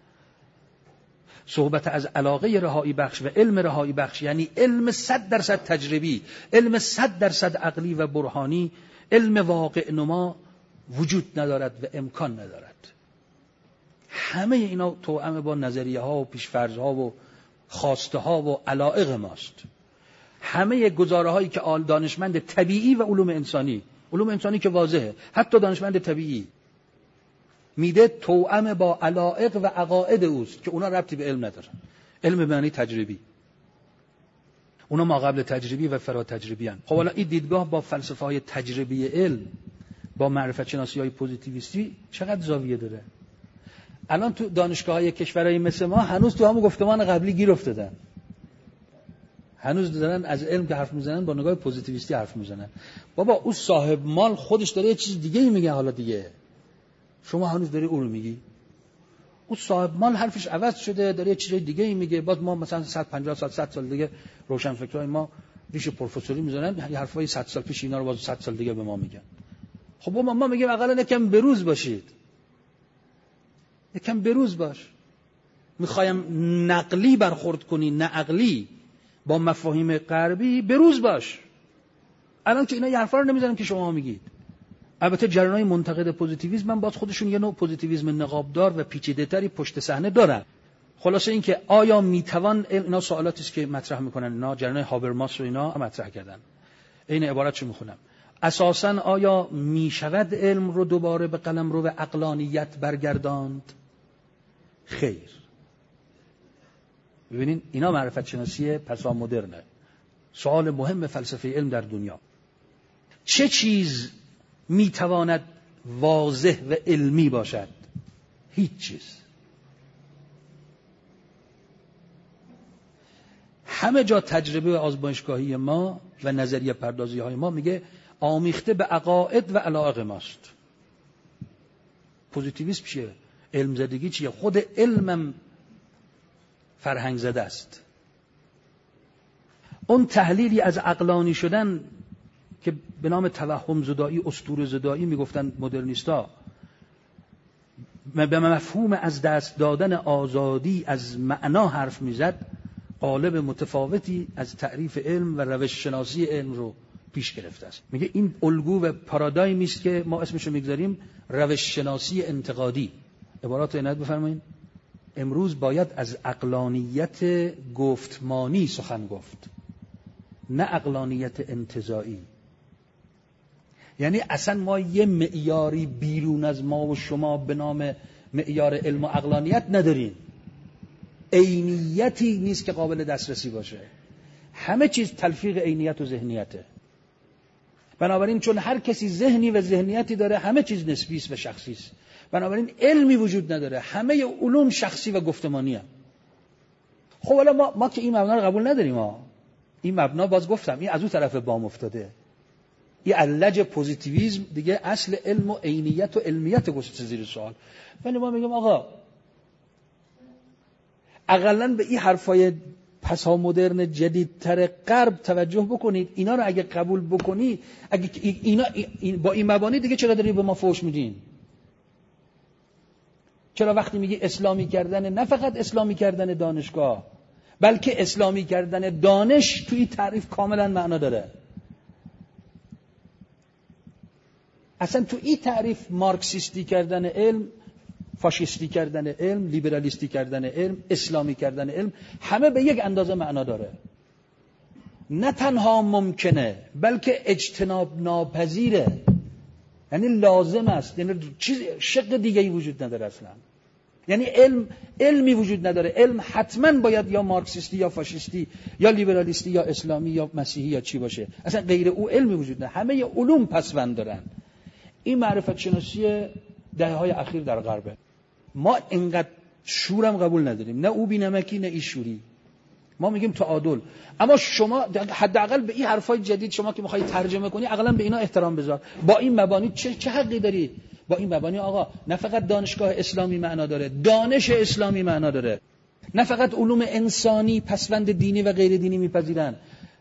صحبت از علاقه رهایی بخش و علم رهایی بخش یعنی علم 100% تجربی، علم 100% عقلی و برهانی، علم واقع نما وجود ندارد و امکان ندارد. همه اینا توأم با نظریه ها و پیشفرض ها و خواسته ها و علایق ماست. همه گزاره هایی که دانشمند طبیعی و علوم انسانی که واضحه، حتی دانشمند طبیعی میده توأم با علایق و عقاید اوست که اونا ربطی به علم ندارن. علم به معنی تجربی، اونا ما قبل تجربی و فرا تجربی هستند. خب حالا این دیدگاه با فلسفه های تجربی علم، با معرفت شناسی های پوزیتیویستی چقدر زاویه داره؟ الان تو دانشگاه های کشورهای مثل ما هنوز تو همون گفتمان قبلی گیر افتادن، هنوز دارن از علم که حرف میزنن با نگاه پوزیتیویستی حرف میزنن. بابا اون صاحب مال خودش داره یه چیز دیگه میگه، حالا دیگه شما هنوز داری اون رو میگی. اون صاحب مال حرفش عوض شده، داره یه چیز دیگه میگه. باز ما مثلا 150 سال 100 سال دیگه روشنفکرای ما ریش پروفسوری میزنن، یه حرفای 100 سال پیش اینا رو باز 100 سال دیگه به ما میگن. خب ما میگیم اقلا یکم بروز باشید، یکم بروز باش. میخوایم نقلی برخورد کنی نه عقلی با مفاهیم غربی، بروز باش. الان که اینا یه حرفا رو نمیزنن که شما میگید. البته جریان‌های منتقد پوزیتیویسم هم باز خودشون یه نوع پوزیتیویسم نقابدار و پیچیده‌تری پشت صحنه دارن. خلاصه این که آیا میتوان، اینا سوالاتی است که مطرح میکنن، اینا جریان‌های هابرماس رو اینا مطرح کردن. این عبارتشو میخونم. اساساً آیا میشود علم رو دوباره به قلمرو و عقلانیت برگرداند؟ خیر. ببینین اینا معرفت شناسی پسا مدرنه. سوال مهم فلسفه علم در دنیا، چه چیز میتواند واضح و علمی باشد؟ هیچ چیز. همه جا تجربه آزمایشگاهی ما و نظریه پردازی های ما میگه آمیخته به عقاید و علایق ماست. پوزیتیویسم چیه؟ علم زدگی چیه؟ خود علمم فرهنگ زده است. اون تحلیلی از عقلانی شدن که به نام توهم زدایی، اسطوره زدایی میگفتن مدرنیستا، به مفهوم از دست دادن آزادی از معنا حرف میزد، قالب متفاوتی از تعریف علم و روش شناسی علم رو پیش گرفته است. میگه این الگو و پارادایمی است که ما اسمشو میگذاریم روش شناسی انتقادی. عبارات عنایت بفرمایید. امروز باید از عقلانیت گفتمانی سخن گفت، نه عقلانیت انتزاعی. یعنی اصلا ما یه معیاری بیرون از ما و شما به نام معیار علم و عقلانیت نداریم. عینیتی نیست که قابل دسترسی باشه. همه چیز تلفیق عینیت و ذهنیته. بنابراین چون هر کسی ذهنی و ذهنیتی داره، همه چیز نسبی است و شخصی است. بنابراین علمی وجود نداره. همه علوم شخصی و گفتمانی هست. خب حالا ما که این مبنا رو قبول نداریم. این مبنا باز گفتم این از اون طرف بام افتاده. این علج پوزیتیویسم دیگه اصل علم و عینیت و علمیت گذاشته زیر سوال. ولی ما میگم آقا اقلن به این حرفای پسا مدرن جدیدتر غرب توجه بکنید. اینا رو اگه قبول بکنی، اگه اینا با این مبانی دیگه چرا داری به ما فوش میدین؟ چرا وقتی میگی اسلامی کردن، نه فقط اسلامی کردن دانشگاه، بلکه اسلامی کردن دانش توی تعریف کاملا معنا داره. اصلا تو این تعریف مارکسیستی کردن علم، فاشیستی کردن علم، لیبرالیستی کردن علم، اسلامی کردن علم، همه به یک اندازه معنا داره. نه تنها ممکنه بلکه اجتناب ناپذیره. یعنی لازم است. یعنی چیز شق دیگه‌ای وجود نداره اصلا. یعنی علمی وجود نداره. علم حتما باید یا مارکسیستی یا فاشیستی یا لیبرالیستی یا اسلامی یا مسیحی یا چی باشه. اصلا غیر او علمی وجود نداره. همه علوم پسوند دارن. این معرفت شناسی دهه‌های اخیر در غربه. ما اینقدر شورم قبول نداریم. نه او بینمکی نه ای شوری. ما میگیم تعادل. اما شما حداقل به این حرفای جدید شما که میخوای ترجمه کنی، اقلا به اینا احترام بذار. با این مبانی چه حقی داری؟ با این مبانی آقا نه فقط دانشگاه اسلامی معنا داره، دانش اسلامی معنا داره. نه فقط علوم انسانی پسوند دینی و غیر دینی میپذیرن،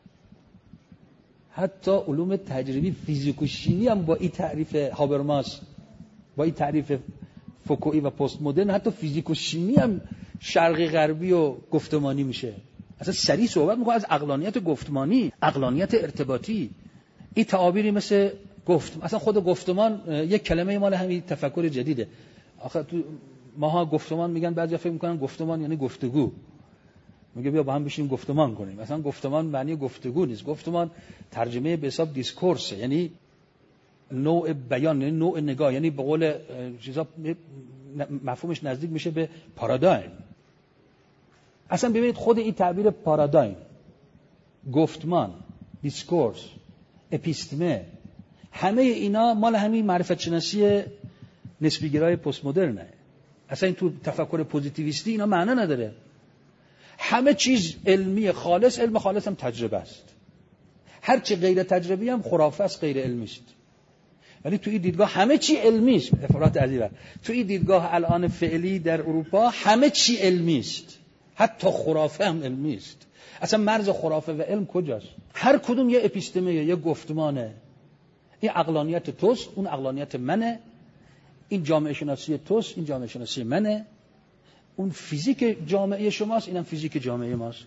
حتی علوم تجربی فیزیک و شیمی هم با این تعریف هابرماس، با این تعریف فوکوئی و پست مدرن، حتی فیزیک و شیمی هم شرقی غربی و گفتمانی میشه. اصلا سریع صحبت میکنه از عقلانیت گفتمانی، عقلانیت ارتباطی. این تعابیری مثل اصلا خود گفتمان یک کلمه مال همین تفکر جدیده. آخه تو ماها گفتمان میگن، بعضیا فکر میکنن گفتمان یعنی گفتگو. میگه بیا با هم بشینیم گفتمان کنیم. مثلا گفتمان معنی گفتگو نیست. گفتمان ترجمه به حساب دیسکورس، یعنی نوع بیان، یعنی نوع نگاه، یعنی به قول چیزا مفهومش نزدیک میشه به پارادایم. اصلا ببینید خود این تعبیر پارادایم، گفتمان، دیسکورس، اپیستمه، همه اینا مال همین معرفت شناسی نسبی گرای پست مدرنه. اصلا این تو تفکر پوزیتیویستی اینا معنا نداره. همه چیز علمی خالص، علم خالص هم تجربه است. هر چی غیر تجربی هم خرافه است، غیر علمی است. ولی تو این دیدگاه همه چی علمی است. افراط عجیبه. تو این دیدگاه الان فعلی در اروپا همه چی علمی است. حتی خرافه هم علمی است. اصلا مرز خرافه و علم کجاست؟ هر کدوم یه اپیستمه، یه گفتمانه. این عقلانیت توست، اون عقلانیت منه. این جامعه شناسی توست، این جامعه شناسی منه. اون فیزیک جامعه شماست، اینم فیزیک جامعه ماست.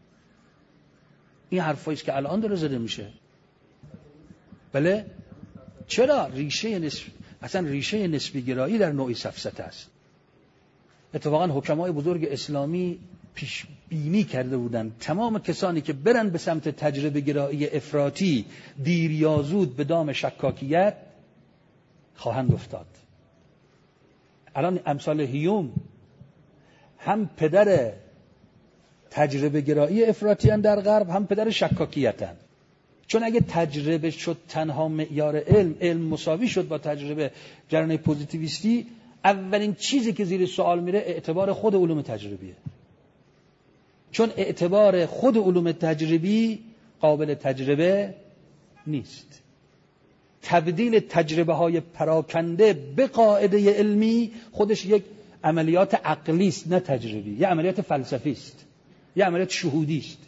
این حرفایی است که الان داره زده میشه. بله؟ چرا؟ ریشه نسبی گرایی در نوعی سفسطه است. اتفاقا حکمای بزرگ اسلامی پیش بینی کرده بودند تمام کسانی که برن به سمت تجربه گرایی افراطی دیر یا زود به دام شکاکیت خواهند افتاد. الان امثال هیوم هم پدر تجربه گرایی افراطیان در غرب، هم پدر شکاکیتن. چون اگه تجربه شد تنها معیار علم مساوی شد با تجربه جریان پوزیتیویستی، اولین چیزی که زیر سوال میره اعتبار خود علوم تجربیه. چون اعتبار خود علوم تجربی قابل تجربه نیست. تبدیل تجربه های پراکنده به قاعده علمی خودش یک عملیات عقلی است نه تجربی، یه عملیات فلسفی است، یه عملیات شهودی است.